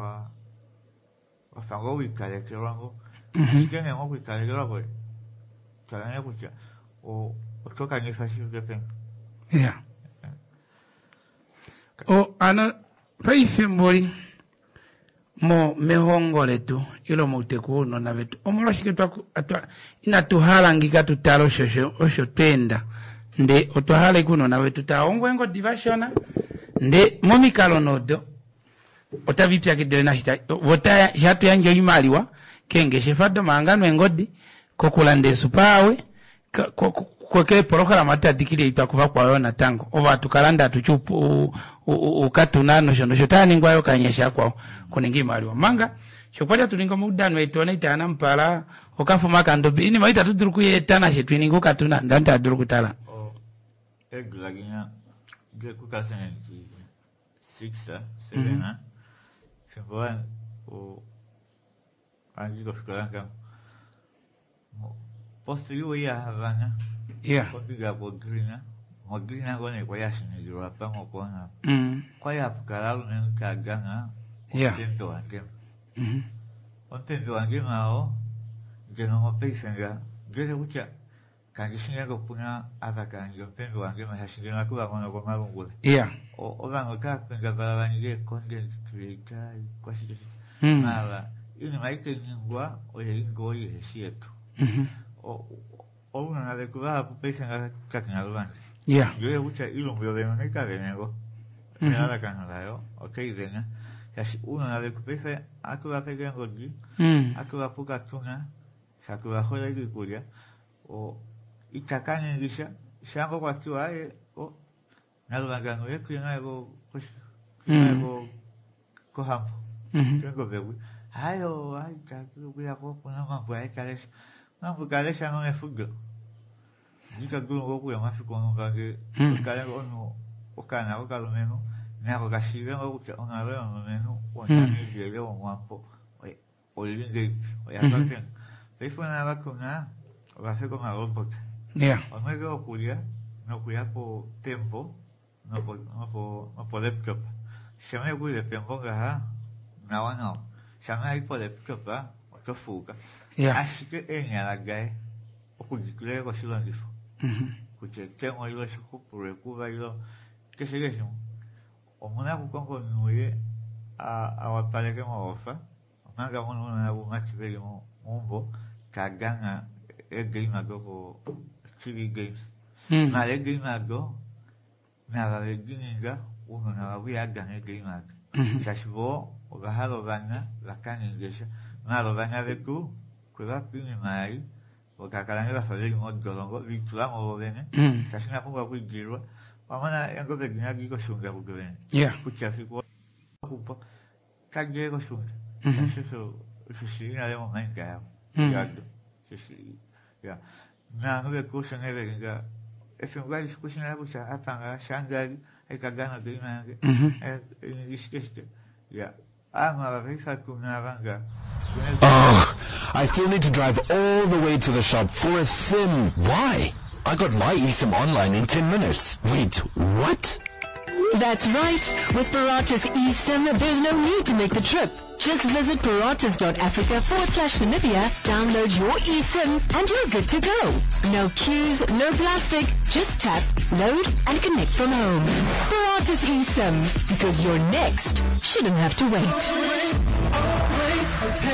a fango y cae que rango es que no muy cae que lo voy cae no cucha o toca ni fácil de pen. Yeah. O ana paife mbori mo mehongole tu ilo muteku no na vetu omoloshike tu atwa ina tuhalangika tutalo shosho osho tenda nde otuhala kuno na vetu ta ongwengo divashona nde momikalo nodo otavipya kidele na shita vota shatu yanjo imaliwa kenge shefado mangano engodi kokulande supawe kweke porokala matadikile itakuva kwa yona tango ova tukalanda tuchupu ukatuna no shotani ngwayo kanyesha kwao kuningi maliwa manga shopaja tulingo mudano etona itana mpala okafuma kandobi ini maita tuduruku yetana shetwiningo katuna ndanta durukutala eglaginya gekukasene 6 7 feboan o anjiko fikolanga posterior ya Havana. Yeah. Kopiga po grina gone kwa yashine jura pa mo kona. Kwa ya pukalalu ne kaganga. Yeah. Tempo ange. Tempo ange mao. Geno mo peisenga. Gere ucha. Kangi singa ko puna avaka ngi tempo ange ma hashige na kuba kono ko magungule. Yeah. O bango ka kunga bala ngi content creator kwa shi. Mala. Ini maike ngwa o ye ngo ye shieto. O una de cuba pesa en la Yeah. Yo he escuchado y lo veo de una cadenego. Mira la canela, yo. Ok, venga. Ya si una de cuba akuba pega en gorgi. Akuba poca tuna. Akuba joya y cuya. O itakan en guisa. Se hago cuatro o nada más ganó es que algo pues algo cojampo. Tengo bebé. Ay, ta voy a poner más pues cales. Mampu kale shano ne fugo. Dika gulo goku ya mafi kono kage kale ono okana okalo menu na ko kashibe ngo kucha ona le ono menu ona ni bele o mampo o linge o ya papen. Peifo na ba kuna o ba fe como robot. Yeah. O me go kulia no kuya po tempo no po laptop. Shame ku de tempo ga na wana. Shame ai po laptop ba o to fuga. Yeah. Así que en la gay, o cuchillo de cosilo en difo. Cuchillo tengo yo ese cupo de Cuba y lo que se dice. O mona con nueve, awapale ke mofa manga mono na bu mativeli mumbo kaganga e game ago ko TV games na le game ago na va beginninga uno na va via gane game ago sashibo ogahalo bana bakanengesha na lo bana beku kwa pini mai okakalanga bafabeli modolongo bitula mo bene sashina kumba kujirwa Wamana yango begina giko shunga bugwen. Yeah. Kuchafi kwa kupa kage ko shunga. Sasa sisi na leo manga ya. Yado. Sisi. Ya. Na ngwe ko shunga beginga. Efenga discussion ya bucha apanga shangari ekagana bina. Iskeste. Ya. Ama babifa kuna vanga. Oh, I still need to drive all the way to the shop for a SIM. Why? I got my eSIM online in 10 minutes. Wait, what? That's right. With Paratus eSIM, there's no need to make the trip. Just visit paratus.africa/Namibia, download your eSIM, and you're good to go. No queues, no plastic. Just tap, load, and connect from home. Paratus eSIM, because your next shouldn't have to wait. Always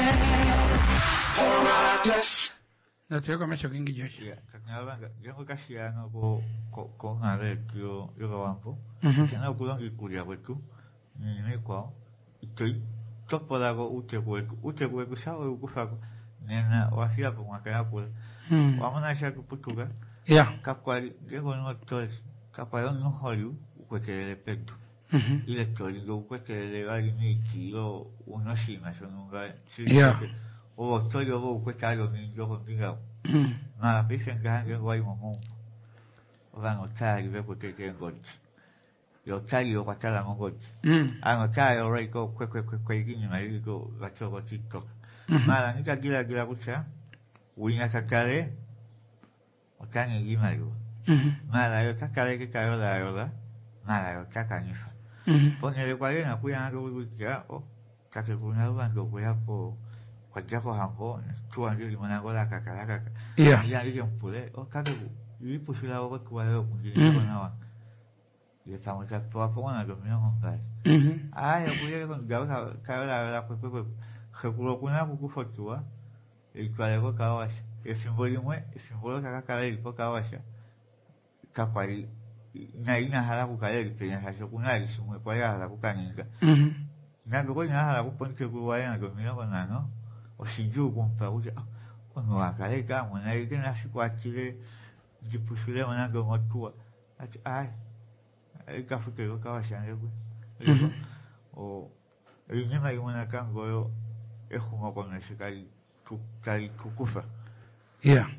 Paratus. Nataka macho kingi Josh. Ya, kakanalanga jengo kashiano ko ngare kyo wampo. Kana kulongi kulia kwetu. Ni kwa itoi topola go ute kwetu sawa ukufako. Nena wafia kwa mwaka kula. Wamana shaku putuga. Yeah. Kapwa jengo no toli. Kapwa no holu ukwetele petu. Ile toli go ukwetele wali miki yo unoshima shonunga. Yeah. O toli o ukwetalo mingo kondiga. Ma pifenga hange wai momo. Vango tali veko tete ngoti. Yo tali yo patala ngoti. Ango tali o reiko kwe gini maliko gatoko TikTok. Mala nika gila kucha. Uinga sakale. Otange gima yo. Mala yo takale ke kayola yola. Mala yo takanifa. Ponele kwa na kuya hange wikia o. Kake kuna vango kuya po. Kwa jako hampo tuwa ndili mwanango la kaka. Yeah. Ya ile mpule o kaka yipo shula o kwa leo kungine kwa nawa. Ile pamoja kwa na gomio ngomba. Aya kuya kwa gawa kayola kwa khekulo kuna kukufotua. Ilikuwa leo kawasha. Simbolo kaka ilipo kawasha. Kapari na ina hala kukale penya hasho kuna isimwe kwa ya hala kukaninga. Nango kwa ina hala kuponke kwa ya gomio kwa nano. Osiju kumpa uja ono wakaleka mwana ile na shikwa chile jipushule mwanango motua ati ai ikafuke kawashange kwe o inyema yuna kango yo ehuma kwa nashikali tukali kukufa. Yeah.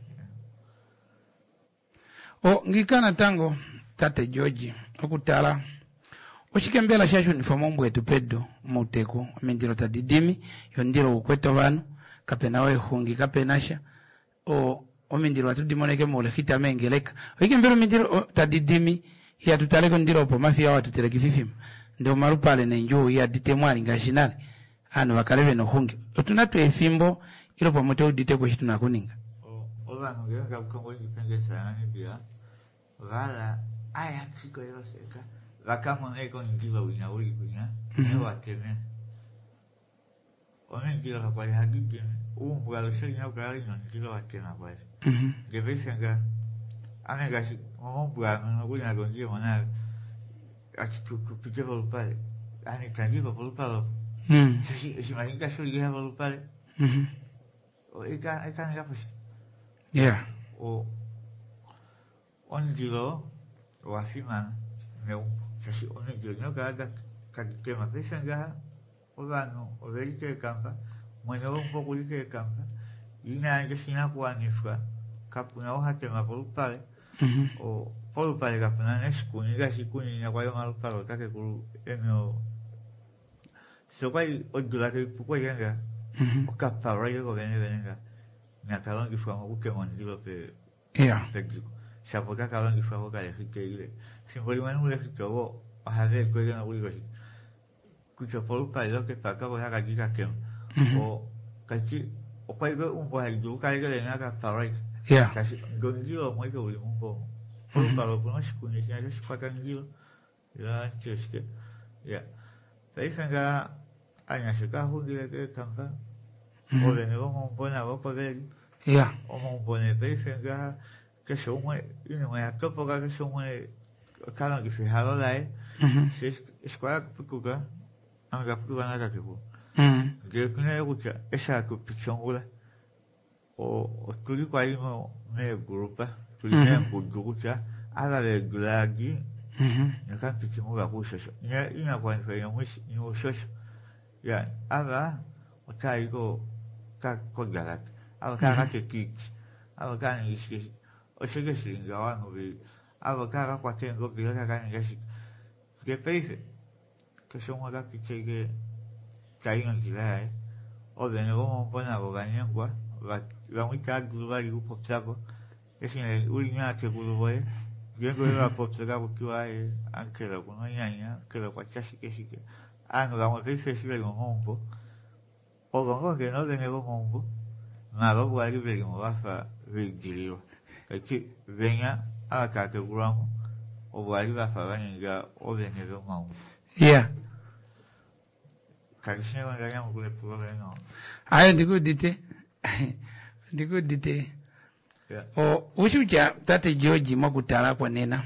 O ngikana tango tate George okutala oshikembela shasho ni fomo wetu peddo muteko amendiro tadidimi yondiro ukweto banu kapena we hungi kapenasha o omendiro atudimoneke mole hita mengeleka ikembero mendiro tadidimi ya tutaleko ndiro po mafia watu teleki fifim ndo marupale na njoo ya ditemwali ngashinali ano bakalebe no hungi otunatu efimbo ilo po moto uditeko hituna kuninga ola ngega kongo yipengesa ni bia wala aya chiko yero seka Vakamo neko njilo wina uli kunya, newa teme. One njilo kapali hagige, mbugalo shari na ukari njilo watena kwali. Gebefenga, ane gashi, mbugalo kunya gonjio mwana, achitupite volupale. Ane tangipa volupalo. Shimahinga shuri geha volupale. Eka ngapushi. Yeah. Onjilo, wafimana, meu. Kasi one jeno kaga kakema pesanga obano oberike kampa mwenye wongo kulike kampa ina anje sina kuanifka kapuna ohatema polupale o polupale kapuna neskuni gasikuni na kwa yoma lupalo kake kulu eno sokai odula ke pukwa yanga okapa rayo ko venga na talongi fwa muke mondilo pe pegiko shapoka kalongi fwa ko kale hikele simboli manu le hitobo ahave kwega na uligo kucho polupa lo que paka ko haka giga kem o kachi o kwaigo umbo haidu kaiga le na parai kasi gongilo mo ko umbo polupa lo no shikuni ya shipaka ngilo ya cheste ya peifanga anya shika hungile ke tanga ole ne vamos bona va poder Yeah. o mon bone pe fenga que somos ina ma ka poga que somos cada que fijado lai se escola kuga anga kuga na ka ku que kuna yucha esa ku pichongula o kuli kwa imo me grupa kuli me kugucha ala le glagi ya kan pichongula ku shosho ina kwa fe yo mushi yo shosho ya ala o taigo ka kogalat ala ka ke kik ala ka ni ishi o shege singa wa no bi ala ka kwa tengo bi ka ni gashi que peife que somos la pichege kai no kila o bene vamos pona bo ganyangwa va muy cagdo va yu popsako esine ulinya te kuloe yengo era popsaka kuwa anche la kuno nyanya que la kwachashi keshike ano vamos a festival con hombo o gongo que no tenemos hombo nada guay que venimos va fa vigilio que venga a la que curamos o guay va fa venga o venimos hombo Yeah. Carissimo magariamo con le prove no. Ayo ndikudite. Ndikudite. Yeah. O ushuja tate George makutala kwa nena.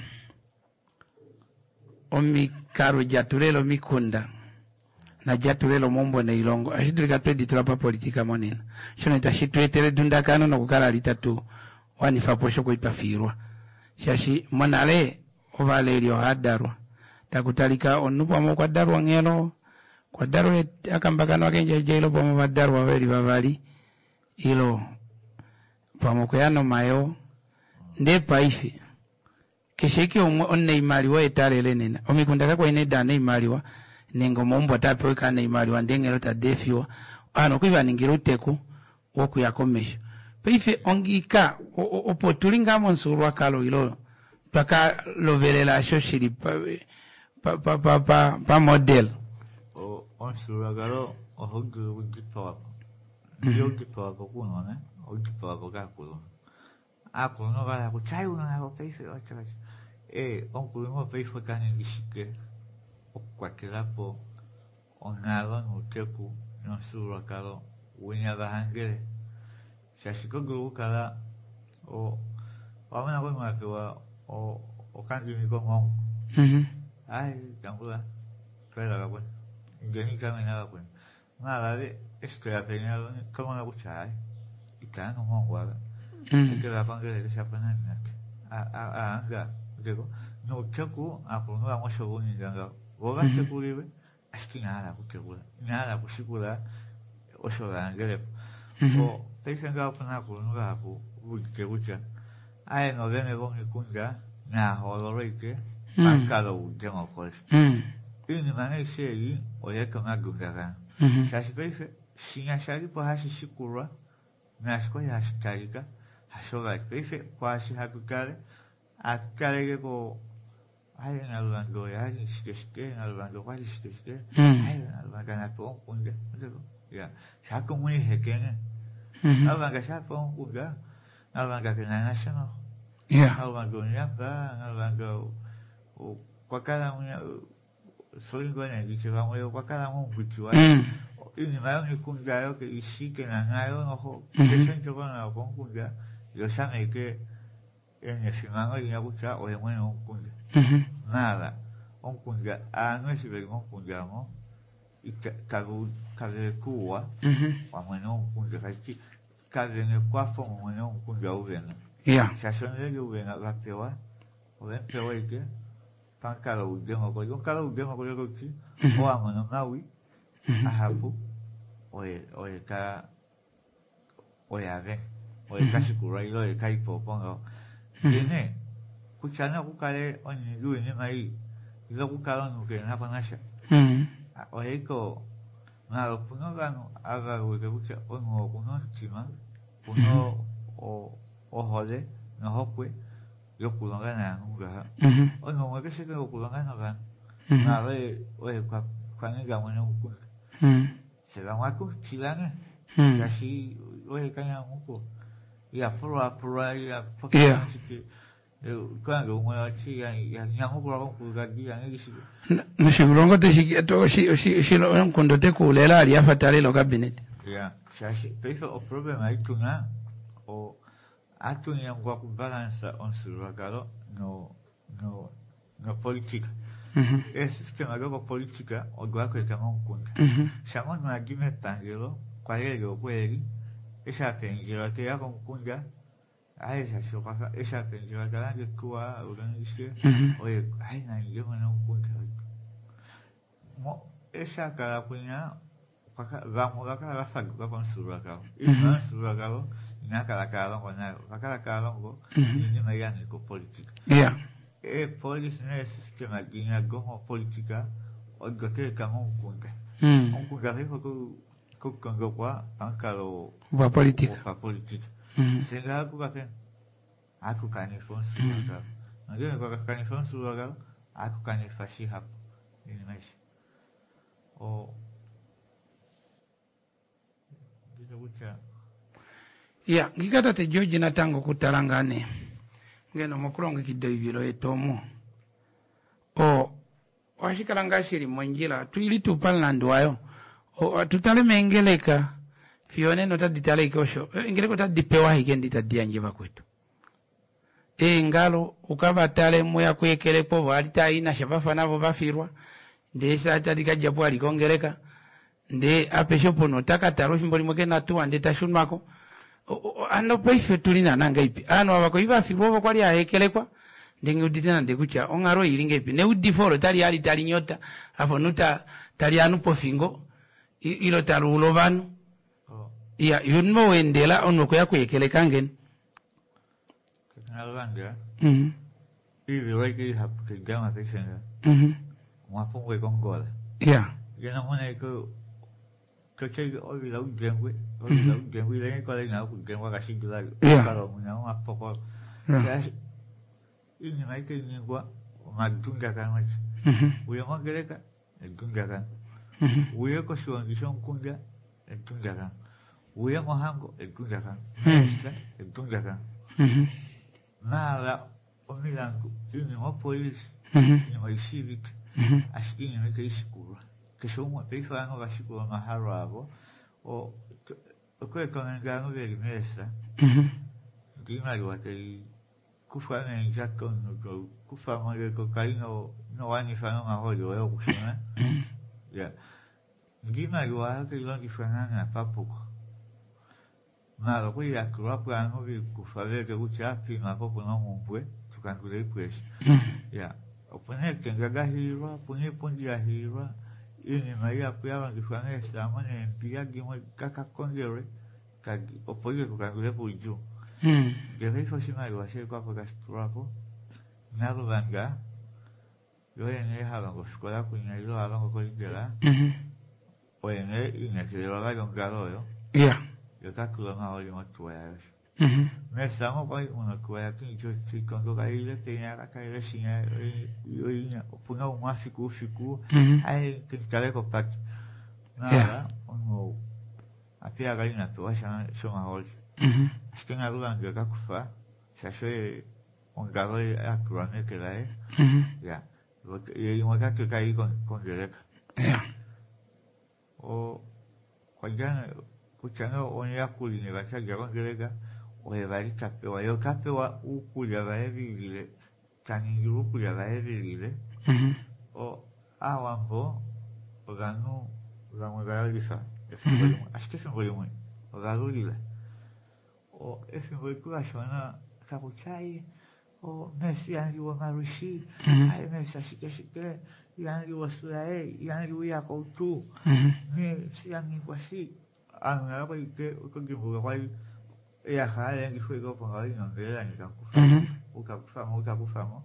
Omi karo jatulelo mikunda. Na jatulelo mombo na ilongo. Ashidulika twedi tulapa politika monena. Shono itashitwetele dundakano na kukala litatu. Wanifa posho kwa ipafirwa. Shashi monale ovalelio hadarwa. Takutalika onupa mo kwa darwa ngelo. Kwa darwa akambakano wakenja jailo pomo wa darwa weli wavali. Ilo pamo kuyano mayo. Nde paifi. Kishiki onne imaliwa etale lenena. Omikundaka kwa ineda ne imaliwa. Nengo mombo tape weka ne imaliwa. Ndengelo ta defiwa. Ano kuiva ningiru teku. Woku ya komesho. Paifi ongika. Opotulinga monsurwa kalo ilo. Paka lovelela shoshiri pa model. O onsura garo o hogu gipa. Yo gipa ko kuno ne. O gipa ko ga kuno. A kuno ga ko chai uno na ko paifi o chai. On kuno paifi ka ni gishike. O kwakela po onalo no teku no sura garo unya ga hangere. Shashiko go kala o wamana ko ma pewa o kangi mi ko ngong. Ai, jangula. Kaya la bueno. Gani kami na bueno. Nada de esto ya tenía como la cuchara. Y cada no ngwa. Que la panga de esa panana. Anga, digo, no chaku, a por no vamos a ni ganga. Boga chaku libre. Es que nada, porque nada, pues segura o sola angele. O pensanga pana por no va por que gucha. Ai no viene con el kunga. Na holorike. Pankalo ujemo kosh. Ini mangai sei oye kama gungara. Shashi pefe shinya shari po hashi shikura. Nasko ya shitarika. Hashoga pefe kwa shi hakukare. Akare ge ko ai nalwango ya shike nalwango kwa shike. Ai nalwanga na po kunga. Ya shako muni hekenge. Nalwanga shapo kunga. Nalwanga kana national. Yeah. Nalwango nyapa, nalwango kwa cada una solingo na kichwa moyo kwa cada un kichwa ini mayo ni kunga yo que ishike na ngayo no ho que sencho con kunga yo sabe que en el final ya busca o de bueno un kunga nada un kunga no es ver un kunga mo y cada cuwa wa bueno un kunga aquí cada en el cuafo bueno un kunga uven Yeah. ya son de uven a la peor o ven peor que pankalo ujemo ko yo kala ujemo ko yo ki o amono ngawi ahapu oye ka oye ave oye ka shikura ilo e kai po pongo tiene kuchana kukale oni lu ni mai ilo kukalo no que na panasha oye ko na lo puno gano aga we que bucha o no kuno chima kuno o hole no hokwe yo kulonga na nga o no mo que se que kulonga na ga na le oye kwa ni ga mo ku se la ma ku chilanga casi oye kanya mo ko ya pro ya porque Quando uma tia yangu kwa kugadi yangishi. Mshigurongo to shilo kundo te kulela ali afatale lo cabinet. Yeah, shashi. Peso o problema ituna o atunya ngwa ku balance on suragalo no politica. E sistema go politica o gwa ko kama kunta. Shamo no agime pangelo kwa yego kweli. Esha penjira ke ya kunga. Ai shashi kwa esha penjira kala de kwa organize. Oye, ai na yego na kunta. Mo esha kala kunya vamos lá para fazer com suragalo. E não suragalo na kala ngona kala ngo ni mayani ko politica. Yeah. E polícia não é sistema guinha como política o gote kama kunga. Kunga rico ko kongo kwa ankalo Va politica. Pa politica. Senga ku kapen. Aku kani fon suragalo. Ndio kwa kani fon suragalo aku kani fashi hap. Ni mais. O ya ngikata te George na tango kutalangane ngeno mokulonga kiddo ibiro etomo o washikalanga shiri monjila tuili tupalando wayo o tutale mengeleka fione no taditale ikosho ingeleko tadipewa hikendi tadianje bakwetu ngalo ukabatale moya kwekele po balita ina shabafa nabo bafirwa ndesa tadika japo alikongeleka nde apeshopo no takataro shimboli mweke na tuwa nde tashunwako ano paife tulina nanga ipi ano abako iba fibobo kwali ahekelekwa ndenge uditena ndekucha ongaro ilinga ipi ne udiforo tali nyota afo nuta tali anupo fingo ilo talulo banu ya yunmo wendela onoko yako yekeleka ngen Alanga ibi wake hapo kama pesa mwafungo kongola ya gena mwana ko che ovi lau gengwe le ko le na ku gengwa ka shingula ka mwana wa poko ya ini mai ke ngwa madunga kan mai uya magereka dunga kan uya ko shon gishon kunga dunga kan uya mohango dunga kan dunga kan nada omilangu ini mo polis ni mai civic askini me ke iskuru que somos peifano bashikura maharabo o ko konanga ngeli mesa dimali wate kufana injako no kufama le kokaino no wani fano maholo yo kushona ya dimali wa ke longi fana na papuko na lo ya kurapa ngovi kufave ke uchapi mapopo no mumbwe tukangule kwesi ya opone kengaga hirwa pone pondi ya hirwa ini maia kuyawa ngifanya samane mpia gimo kaka kongere kagi opoye kukangule puju geve foshima iwashe kwa kastrapo nalo banga yo ene halongo skola kunya ilo halongo koligela oene inekelo ga yongalo yo ya yo takula ma oli motwa me samo kwa una kwa kincho kongo ga ile penya ka ile singa yo ina punga uma fiku ai kale ko pat nada ono apia ga ina to asha shoma hol skenga langa ka kufa shashe on garo akura me que la ya y mo ka que kai con gereka ya o kwajana kuchanga on ya kuline ba cha garo gereka o e vari kape wa yo kape wa ukulia ba evile tani ukulia ba evile o awambo o ganu la mo ga lisa acho que foi muito o galo lila o esse foi que achona kapuchai o messi angi wa marushi ai messi ashike yangi wa sulae yangi wa koutu messi angi kwasi anga ba ite ko gibu wa ya haya yangi foi go pa ai no vela ni kakufa o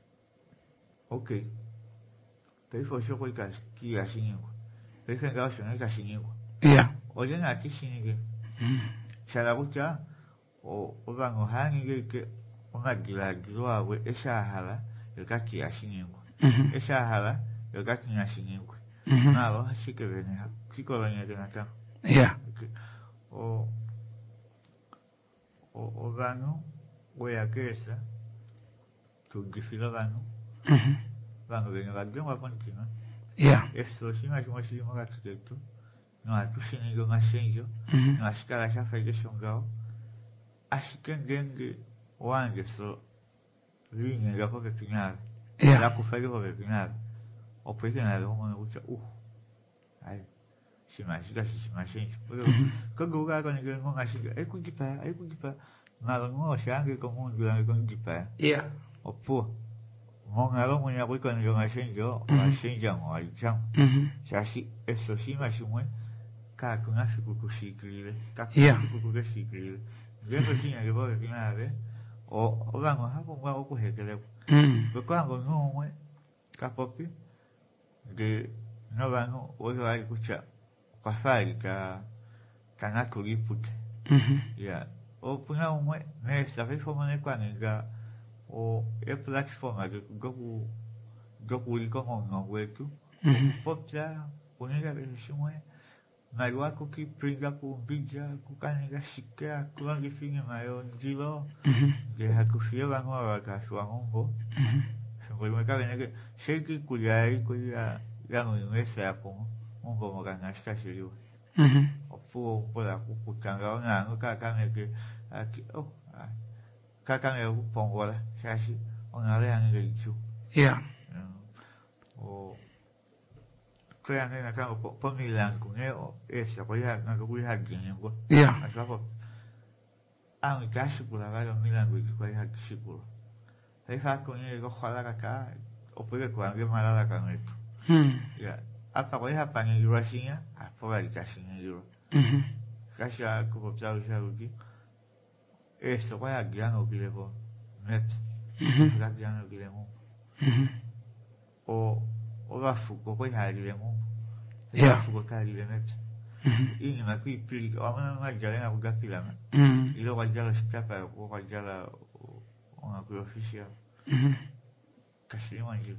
ok pei foi sho ko ki ashingo pei fenga shona ka shingo ya oye na ki shingo sharabucha o bango hangi ke una gilagiro awe eshahala yokaki ashingo eshahala yokaki ashingo nalo hashike bene ha kiko bene nata ya o bango we akesa Tugifila vanu. Vanu venga vagdem wapontina. Yeah. Esto si mas mo arquiteto. No atushini go mashenjo. No askara shafa ge shongao. Ashikengenge wange so linha ga pa pepinado. Yeah. La kufage pa pepinado. O pepinado mo ucha ai si mashenjo. Quando ga ko ni go mashenjo. Ai kujipa. Nada ngo shange ko mo ngira ko jipa. Yeah. O po. Mo ngalo mo ya ko ni go mashenjo. Mashenjo mo ai chang. Shashi eso si mashimwe. Ka kuna fiku kushikile. Ka fiku kushikile. Gendo sinha que vou vir na vez, o ganho hapo ngwa ko hekele. Ko ngo ngomwe ka popi de no ganho o vai kucha kwa fari ka kana kulipute. Ya, o punha umwe ne sabe forma ne kwa nga o e platforma que goku liko ngo wetu. Popja punha be shimwe. Naiwa kuki pringa ku bija kukaniga shikea kulangi finge mayo njilo ge hakufia bango wa ngombo ngoi meka benege sheki kulia yango ngese apo ngombo moganga stashiyo opu pola kukanga nganga kakameke aki kakame pongola shashi onale yange ichu o kaya nga kama pamilang ko ngayon, sa kaya nga kuya ko. Yeah. Aswa ang kasi pula kayo milang ko kaya kasi pula. Ay fa ko ngayon ko kala ka o pwede ko ang malala ka ngayon. Yeah. Apa ko ya pang Eurasian apa ba kasi ngayon. Kasi ako po sa ugi. So kaya gyang o bile ko. Maps. Kaya gyang o bile mo. O rafuko ko hali mo. Yeah. Rafuko kali le maps. Ini ma kui pili o ma jale na uga pila ma. Ilo wa jala stapa o wa jala ona ku official. Kasi manji.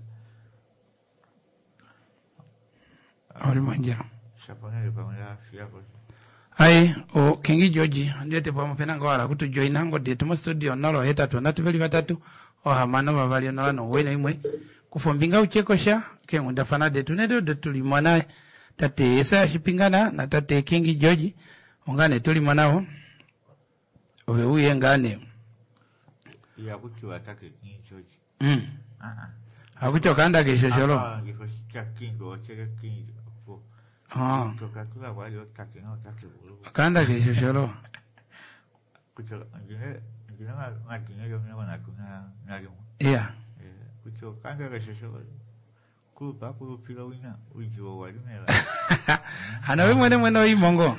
Oli manjira. Shapone le pamela fia ko. Ai o Kingi George ndete pa mapena ngwala kutu joina ngode tumo studio nalo heta to natuveli batatu o hamano bavali nalo wena imwe kufombinga uchekosha ke undafana de tunedo de tulimwana tate esa shipingana na tate Kingi George ongane tulimanao owe uye ngane ya kutu atake Kingi George akucho kanda ke shosholo ngifosika kingo cheke Kingi po tukakula wali otake no take bulu kanda ke shosholo kucho ngine yo mwana kuna nalimo yeah kucho kanga ke shosholo kupa pila wina ujo wali mela hanawe mwene imongo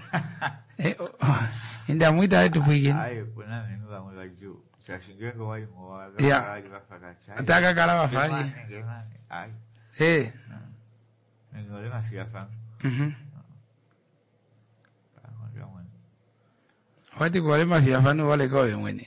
inda mwita yetu fuigini ayo kuna nenu wa mwaju chashingengo wali mwa ataka kala wafali ai ngole mafia fam wati kwa lema fiafanu wale kwa mwene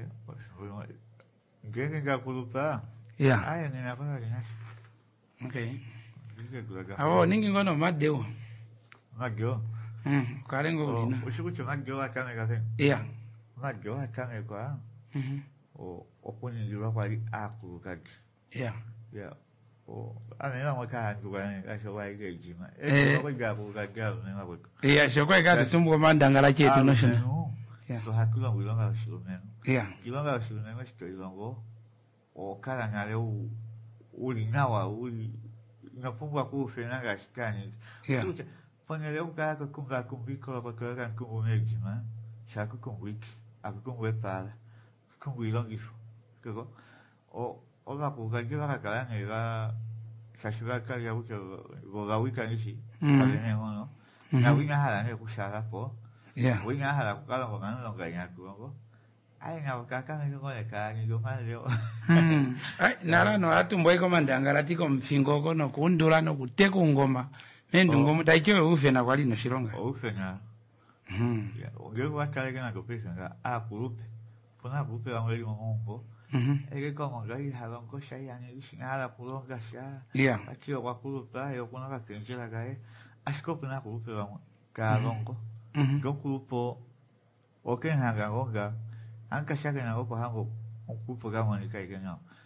ngenge ngakulupa yeah aya ninapaka kinasi okay awo ningi ngono madeo magyo karengo ulina ushikucho magyo akame kafe yeah magyo akame kwa oponi njura kwa akulukaki yeah amena mwaka ngubane asho waige jima kwa gabu gagabu nema kwa yeah shokwa gatu tumbo mandangala chetu noshona so hakula wilonga shilumeno yeah kilonga shilumeno shitoilongo okala ngale ulinawa ngapungwa kufena ngashikani yeah ponele ukaka kunga kumbiko kwa kwa kumbumejima shaku kumbwiki akukumbwe pala kumbwilongifo koko oba kugagira kalanga eba kashiba kali abucho bogawika ngishi kalene ngono na winga hala ne kushala po yeah winga hala kukala ngomano longanya kuongo ai nga kaka ngole ka ni gomaleo ai nara no atumboy ko mandangala tiko mfingo ko no kundula no kuteka ngoma mendu ngoma taikewe ufena kwali no shilonga ufena ya ngego wakale na kopesa nga akurupe pona kurupe bamwe ngombo ege como ngai halongo shai ani singala kulonga sha yeah akio kwa kurupa yo kuna ka kenjela gae asko pona kurupe bamwe ka longo kurupo oken hanga ngonga anka shaka na ko hango kurupo kama ni kai kenyo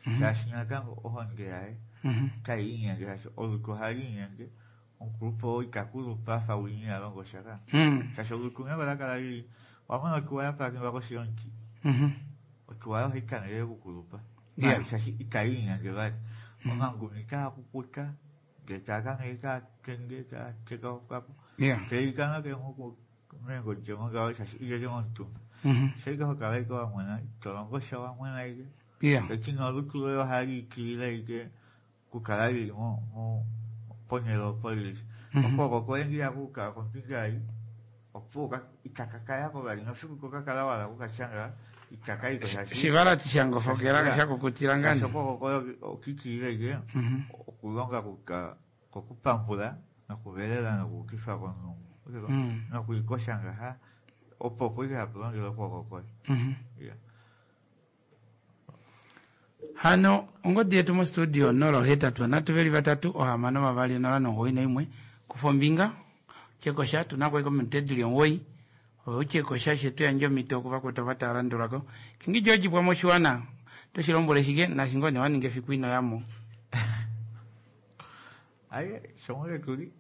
Sasina kango ohonge ai. Kai inge haso oluko hari inge. Un grupo ikakuru pa fawini alongo shaka. Kaso oluko nga la kala ri. Wamana kuwa pa kinga ko sionki. Kuwa hikana ye kukurupa. Ya sasi ikai inge ba. Mangu nika kukuka. Getaga nika kenge ka cheka kapo. Keikana ke mo mengo jomo ga sasi ije montu. Sega hokare ko amana tolongo shawa mwana ige. Kachinga lukulo yo hari kila ige kukarari mo ponelo polis. Opo ko engi abuka kontigai. Opo ka ikakakaya ko bali no fiku ko kakala wala ko kachanga ikakai ko sasi. Shibara tishango fogera ka shako kutirangana. Sopo ko kiki ige. Kulonga ko kupampula na kuvelela na kukifa kwa no. Na kuikoshanga ha. Opo kuiga hapo ndio kwa. Yeah. Hano ongodie tumo studio noro heta tu na tuveli batatu ohamano mabali nora no hoina imwe kufombinga cheko sha tunako iko mentedli onwoi cheko sha shetu yanjo mitoko bakota batarandurako kingi George bwa moshwana to shirombole shige na shingone waninge fikuino yamo aye somole kuri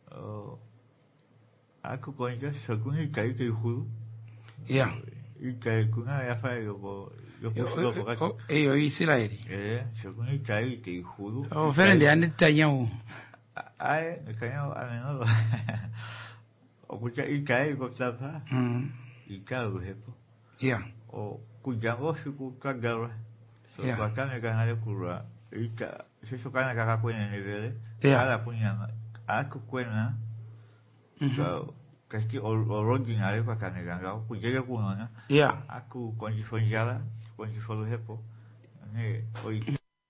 ako konja sokuni kai ke hulu yeah ikai kuna ya fa yo eyo Israeli shokuni kai ke hulu ferende anitanyao ai kanyo ameno okucha ikai ko tapa ikau hepo yeah o kujango fiku kagara so bakane kana kura ika sisi kana kaka kwenye nivele ala punya ako kwena so kasi orogi ngale kwa kana ganga kujega kunona aku konjifonjala konjifolo hepo ne oi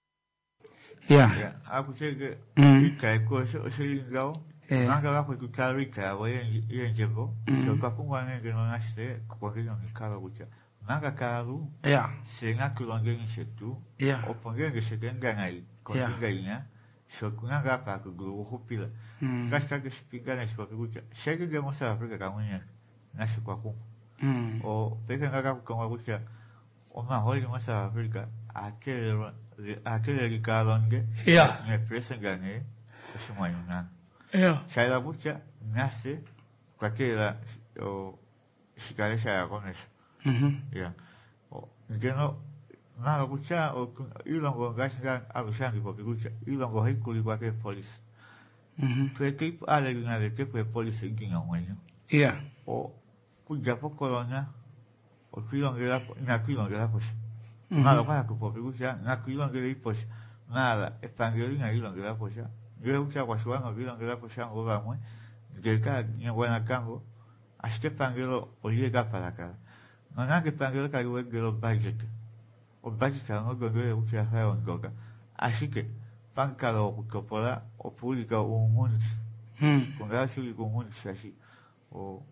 aku chege ika ko shilingao nanga kwa kukarika waye yenjebo so kapungwa ngenge no nashite kwa kinyo kala kucha nanga kalu senga kulongenge shetu opongenge shetenga ngai konga ina so kunanga pa ku hupila kasta ke spinga na shwa kucha shege ge mosa Afrika kamunya na shwa ku o peka ngaga kwa kucha o ma holi mosa Afrika akele rikalonge ne presa gange shumayuna shaila kucha nase kwa kila o shikare shaya konesh o ngeno na kucha o ilongo gashinga alushangi kwa kucha ilongo hikuli kwa ke police kwe keep ale ngale ke kwe police ginga mwenyo o kuja pokolona o kilongela na kilongela posh nada kwa ku kucha na kilongela posh nada espangeli na kilongela posh yo kucha kwa shwanga kilongela posh ngo bamwe ngeka nyangwana kango ashike pangelo oliega palaka nanga ke pangelo ka wegelo budget o budget ngo gogo kucha hayo ngoga ashike pankalo kukopola o publika umunzi kunga shuli kumunzi shashi o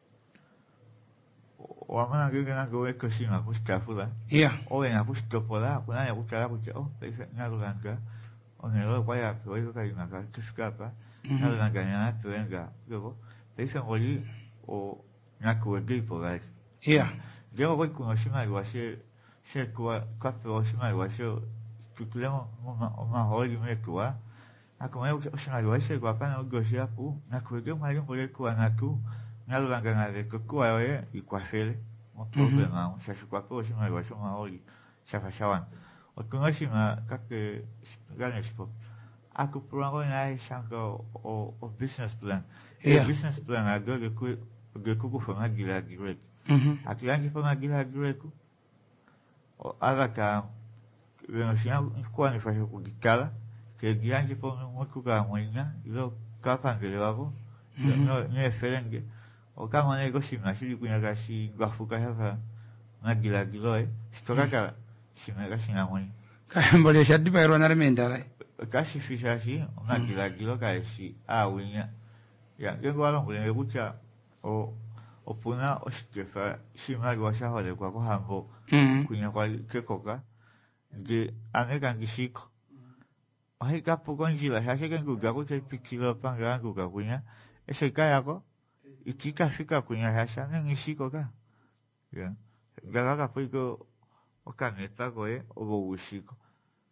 amana ngenge na goe koshima kuskafula o ena kuskopola kuna ya kuchara kucha o pesa ngalanga o nelo kwa ya peo ka ina ka kiskapa ngalanga na penga gogo pesa ngoli o nakuwe gipo ga gego ko kunoshima iwashe kwa kapo shima iwashe tukulemo ma holi mekwa akoma ushima iwashe kwa pana ugoshi hapo nakuwe gema ngole kwa naku ngalanga ngale kwa yoye ikwafele mo problema shashi kwa po shima iwashe ma holi shafashawan o kunoshima kake ganespo aku purango na shango o business plan business plan agoge ku fama gila direct akiangi fama gila direct o alaka venosina kwa ni fasho kudikala ke giangi fama mo ka moina ilo kapa ngele wabo no ne ferenge o kama ne goshima shiri kunya gashi gafuka hava na gila giloe stokaka shima gashi na moni mbole shadi bayro na remendara kashi fishashi na gila gilo kashi awinya ya gengo alongo ne kucha o puna o shikefa shima gwa shahole kwa hambo kunya kwa kekoka de anega ngishiko ai kapo konjila hashe gengo gago che pikilo panga nguga kunya ese kaya ko ikika fika kunya hasha ngishiko ka ya gaga piko o kaneta ko o bo ushiko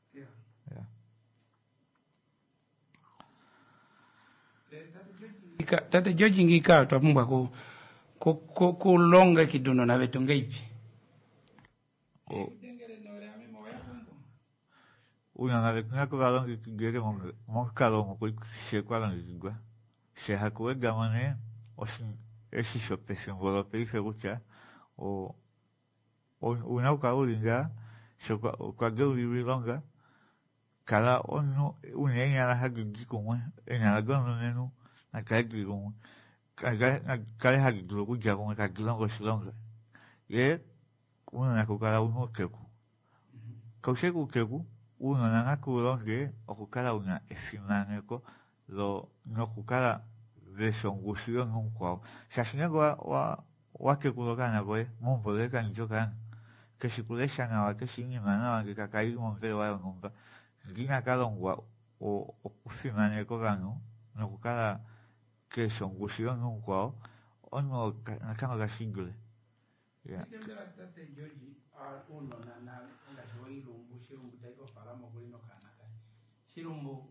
Tate George ngika twapumbwa ku longa kiduno na betunga ipi. Una na vekuna ko balonga kigere monkalo mo ko se kwala ngigwa. Se hakwe gamane osin esi shope simbolo pe ferucha o una ka ulinga se kwa geu longa kala ono unenya la hagi ko ena la gono nenu na kagi ko kala hagi do ko jago ka gilongo silonga ye una na ko kala uno keku ko segu keku uno na ko longe o ko kala una efimane ko lo no ko kala version gusio non kwao shashina wa ke kulogana boy mon pole kan jokan que si kulesha na wa ke singi mana wa ke kakai mon pe wa ngomba gina kalongwa o fimane ko gano no ko kala que son gusio non kwao ono na kama ga single ya uno na shwailumbu shirumbu taiko faramo kulino kanaka shirumbu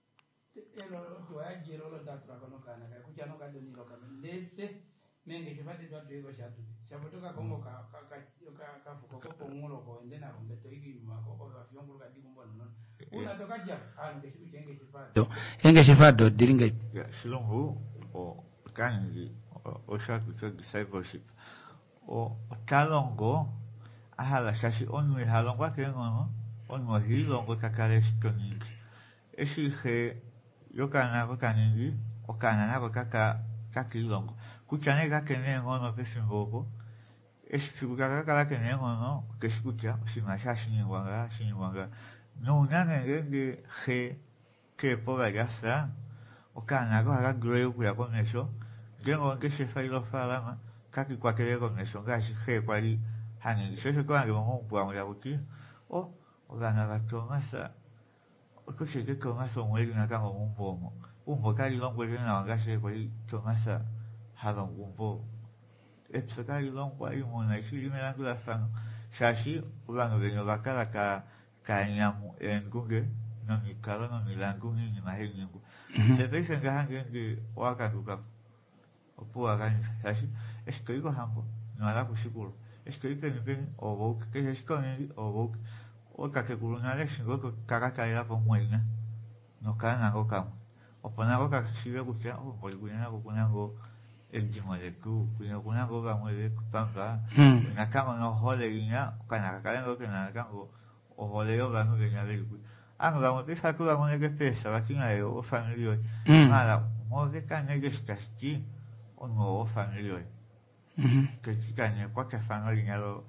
elo tuajiro lo tatra kono kana kuja no kado nilo kama ndese menge shifati twatu iko shatu shapotoka kongo ka fuko ko ngulo ko endena rombe to iki makoko ba fyongo ka digumbo no unatoka ja ande shibu chenge shifato enge shifato diringa ya shilumbu o kanji o shaku to discipleship o kalongo ahala shashi onwe halongo ke ngono onwe hilongo kakale shikoni esi he yo kana ko kaningi o kana na ko kakilongo kuchane ka kene ngono pesimbogo esi figura ka kene ngono ke escucha si mashashi ni wanga no nanga ngenge he ke poga gasa o kana ko aga greu ya con eso gengo que se failo fala kaki kwa kele con eso gashi he kwali hani se kwa ngo kwa ya uti o gana ba tomasa ko se ke tomasa mo ina ka un po kali longo na gashi kwali tomasa hadon un po epsakali longo ai mo na shi me la kula fan shashi ulanga venyo bakala ka nyamu engunge no mi kala no mi langungi ni maheli ngu se pesa ngahange waka kuka opo agani shashi estoy ko hambo no ala kushikuru estoy pen o bo que es con o bo o ka ke kulunale shingo ko kaka ira po muina no kana go kam o panago ka sibe kucha o bolguina go kunango el jimoleku kunango ga muele kupanga na kama no hole ina kana kalengo que na kango o holeo ga no genya leku ang ba mo pesa ko ga mo ne pesa ba kinga o family mala mo de kana ge skasti o no family que kanya kwa ka family ngalo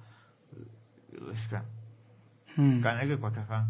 ska kana ge kwa ka fan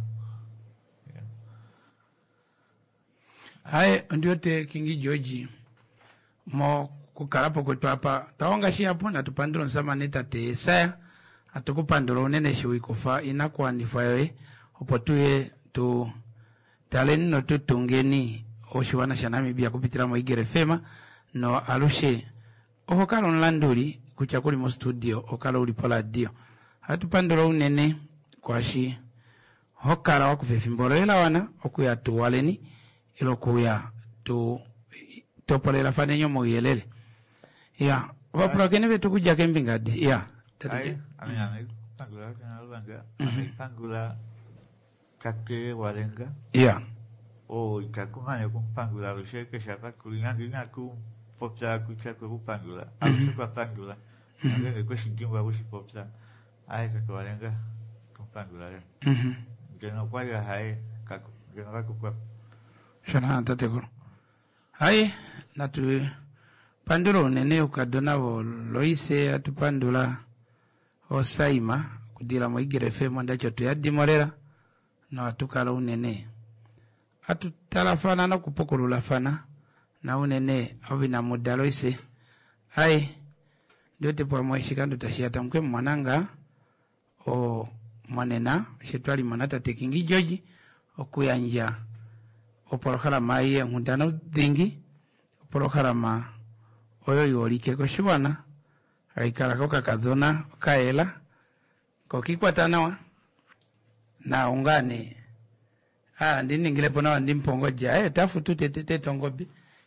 hai ndio te Kingi George mo kukarapo kwetu hapa taonga shi hapo na tupandiro nsama neta te saya atukupandiro nene shi wikufa inakuwa nifawe opotuye tu taleni no tutungeni oshiwana shanami bia kupitira mo igere fema no alushe okalo nlanduri kuchakuli mo studio okalo ulipola dio atupandiro unene kwashi hokara wakufefimboro ila wana okuya tuwaleni ilokuya topolela fanenyo mo yelele ya wapura kene betu kuja kembingadi ya ai ami pangula kana langa pangula kake walenga ya o ikakumane ku pangula rushe ke shapa kulinga ngaku popsa ku chako pangula asu kwa pangula ngene ko shingwa ku popsa ai ka walenga ku pangula ngeno kwa ya hai ka ngeno ku kwa shana tategoro hai natu panduro nene ukadona wo loise atupandula osaima kudira mo igere femo ndacho tuyadimorera na atukala unene atutalafana na kupokolula fana na unene abina mudalo ise hai ndote kwa mweshikando tashiata mkwe mwananga o mwanena shetwali manata Kingi George okuyanja opolokala maiye ngundana dingi opolokala ma oyo yolike ko shwana aikala ko kakadona kaela ko kikwatanawa na ungane ndiningile pona ndimpongo ja tafutu tete tongobi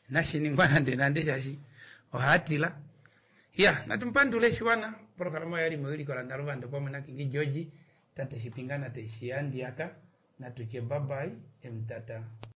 nashini ngwana nde shashi ohatila ya natumpandule shwana programa yali mwili kwa ndaruva ndo kwa mwana kingi George tata shipingana te shiandi yaka na tuche babai emtata